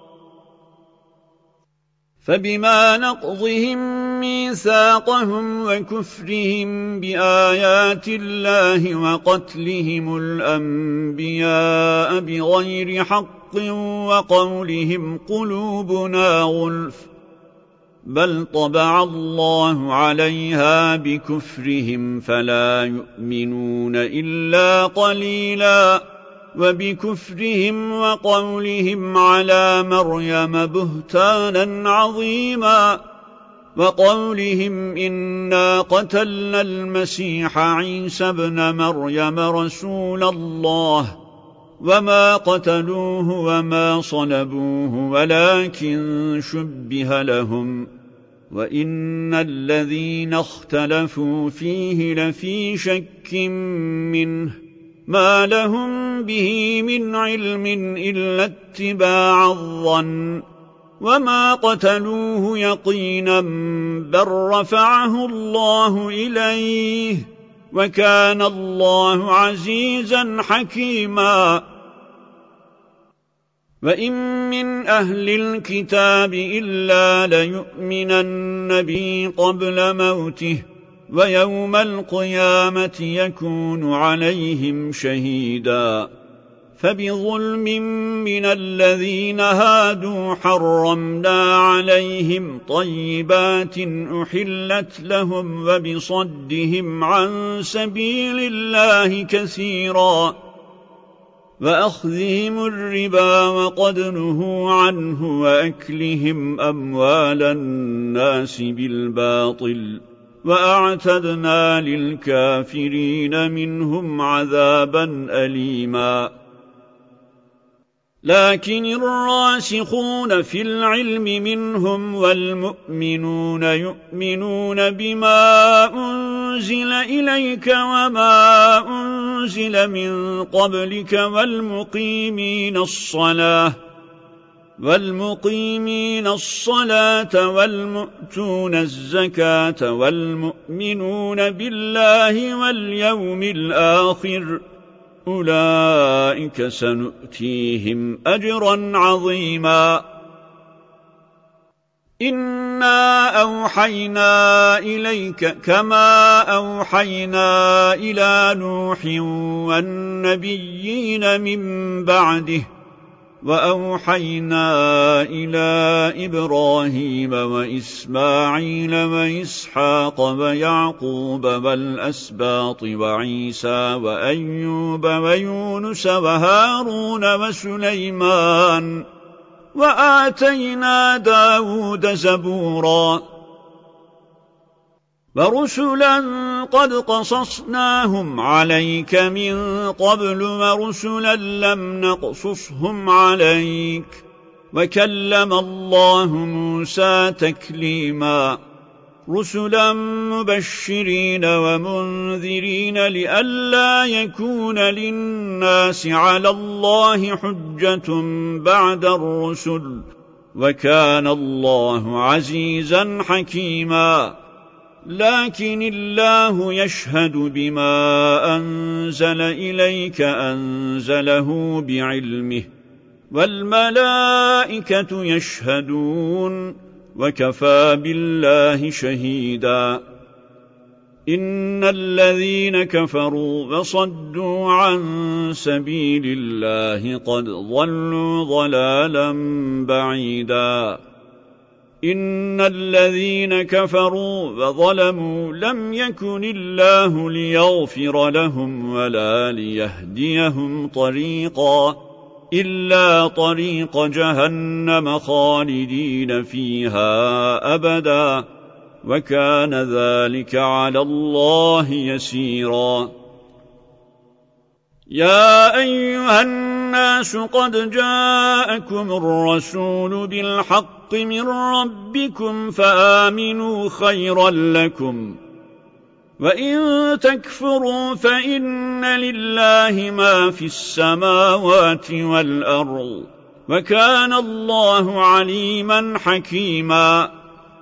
فبما نقضهم ميثاقهم وكفرهم بآيات الله وقتلهم الأنبياء بغير حق وقولهم قلوبنا غلف بل طبع الله عليها بكفرهم فلا يؤمنون إلا قليلا وبكفرهم وقولهم على مريم بهتانا عظيما وقولهم إنا قتلنا المسيح عيسى ابن مريم رسول الله وما قتلوه وما صلبوه ولكن شبه لهم وإن الذين اختلفوا فيه لفي شك منه ما لهم به من علم إلا اتباع الظن وما قتلوه يقينا بل رفعه الله إليه وكان الله عزيزا حكيما وإن من أهل الكتاب إلا ليؤمنن به قبل موته ويوم القيامة يكون عليهم شهيدا فبظلم من الذين هادوا حرمنا عليهم طيبات أحلت لهم وبصدهم عن سبيل الله كثيرا وأخذهم الربا وقد نهوا عنه وأكلهم أموال الناس بالباطل وأعتدنا للكافرين منهم عذابا أليما لكن الراسخون في العلم منهم والمؤمنون يؤمنون بما أنزل إليك وما أنزل من قبلك والمقيمين الصلاة والمؤتون الزكاة والمؤمنون بالله واليوم الآخر أولئك سنؤتيهم أجرا عظيما إنا أوحينا إليك كما أوحينا إلى نوح والنبيين من بعده وأوحينا إلى إبراهيم وإسماعيل وإسحاق ويعقوب والأسباط وعيسى وأيوب ويونس وهارون وسليمان وآتينا داود زبورا ورسلا قد قصصناهم عليك من قبل ورسلا لم نقصصهم عليك وكلم الله موسى تكليما رسلا مبشرين ومنذرين لئلا يكون للناس على الله حجة بعد الرسل وكان الله عزيزا حكيما لكن الله يشهد بما أنزل إليك أنزله بعلمه والملائكة يشهدون وكفى بالله شهيدا إن الذين كفروا وصدوا عن سبيل الله قد ضلوا ضلالا بعيدا إن الذين كفروا وظلموا لم يكن الله ليغفر لهم ولا ليهديهم طريقا إلا طريق جهنم خالدين فيها أبدا وكان ذلك على الله يسيرا يا أيها الناس قد جاءكم الرسول بالحق من ربكم فآمنوا خيرا لكم وإن تكفروا فإن لله ما في السماوات والأرض وكان الله عليما حكيما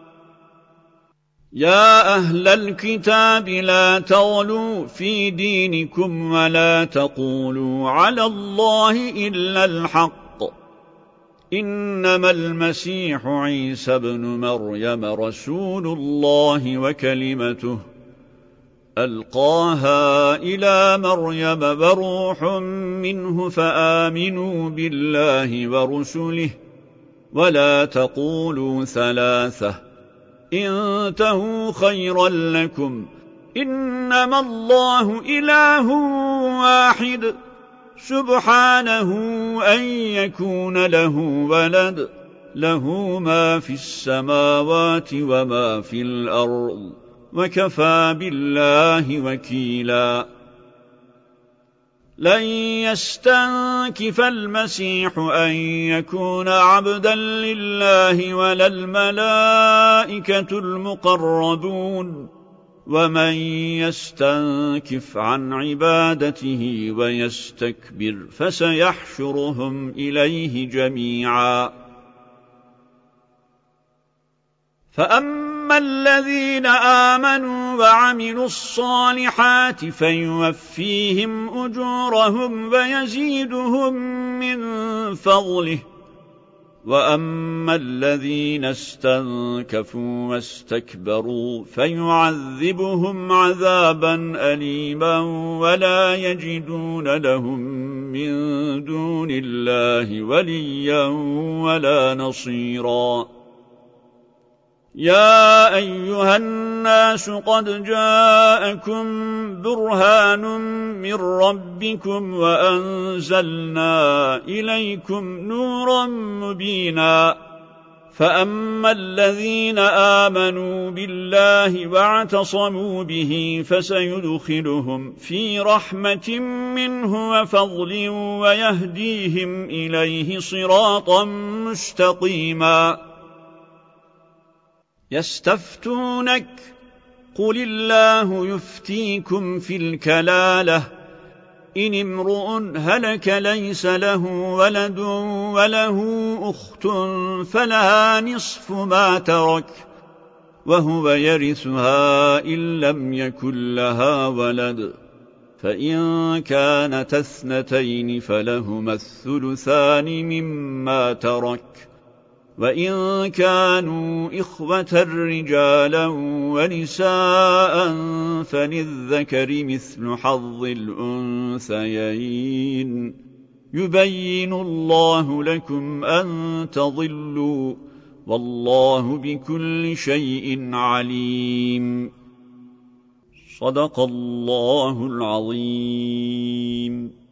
يا أهل الكتاب لا تغلوا في دينكم ولا تقولوا على الله إلا الحق إنما المسيح عيسى بن مريم رسول الله وكلمته ألقاها إلى مريم وروح منه فآمنوا بالله ورسله ولا تقولوا ثلاثة انتهوا خيرا لكم إنما الله إله واحد سبحانه أن يكون له ولد له ما في السماوات وما في الأرض وكفى بالله وكيلا لن يستنكف المسيح أن يكون عبدا لله ولا الملائكة المقربون ومن يستنكف عن عبادته ويستكبر فسيحشرهم إليه جميعا فأما الذين آمنوا وعملوا الصالحات فيوفيهم أجورهم ويزيدهم من فضله وأما الذين استنكفوا واستكبروا فيعذبهم عذابا أليما ولا يجدون لهم من دون الله وليا ولا نصيرا يا أيها الناس قد جاءكم برهان من ربكم وأنزلنا إليكم نورا مبينا فأما الذين آمنوا بالله واعتصموا به فسيدخلهم في رحمة منه وفضل ويهديهم إليه صراطا مستقيما يستفتونك قل الله يفتيكم في الكلالة إن امرؤ هلك ليس له ولد وله أخت فلها نصف ما ترك وهو يرثها إن لم يكن لها ولد فإن كانت اثنتين فلهما الثلثان مما ترك وإن كانوا إخوة رجالا ونساء فللذكر مثل حظ الأنثيين يبين الله لكم أن تضلوا والله بكل شيء عليم صدق الله العظيم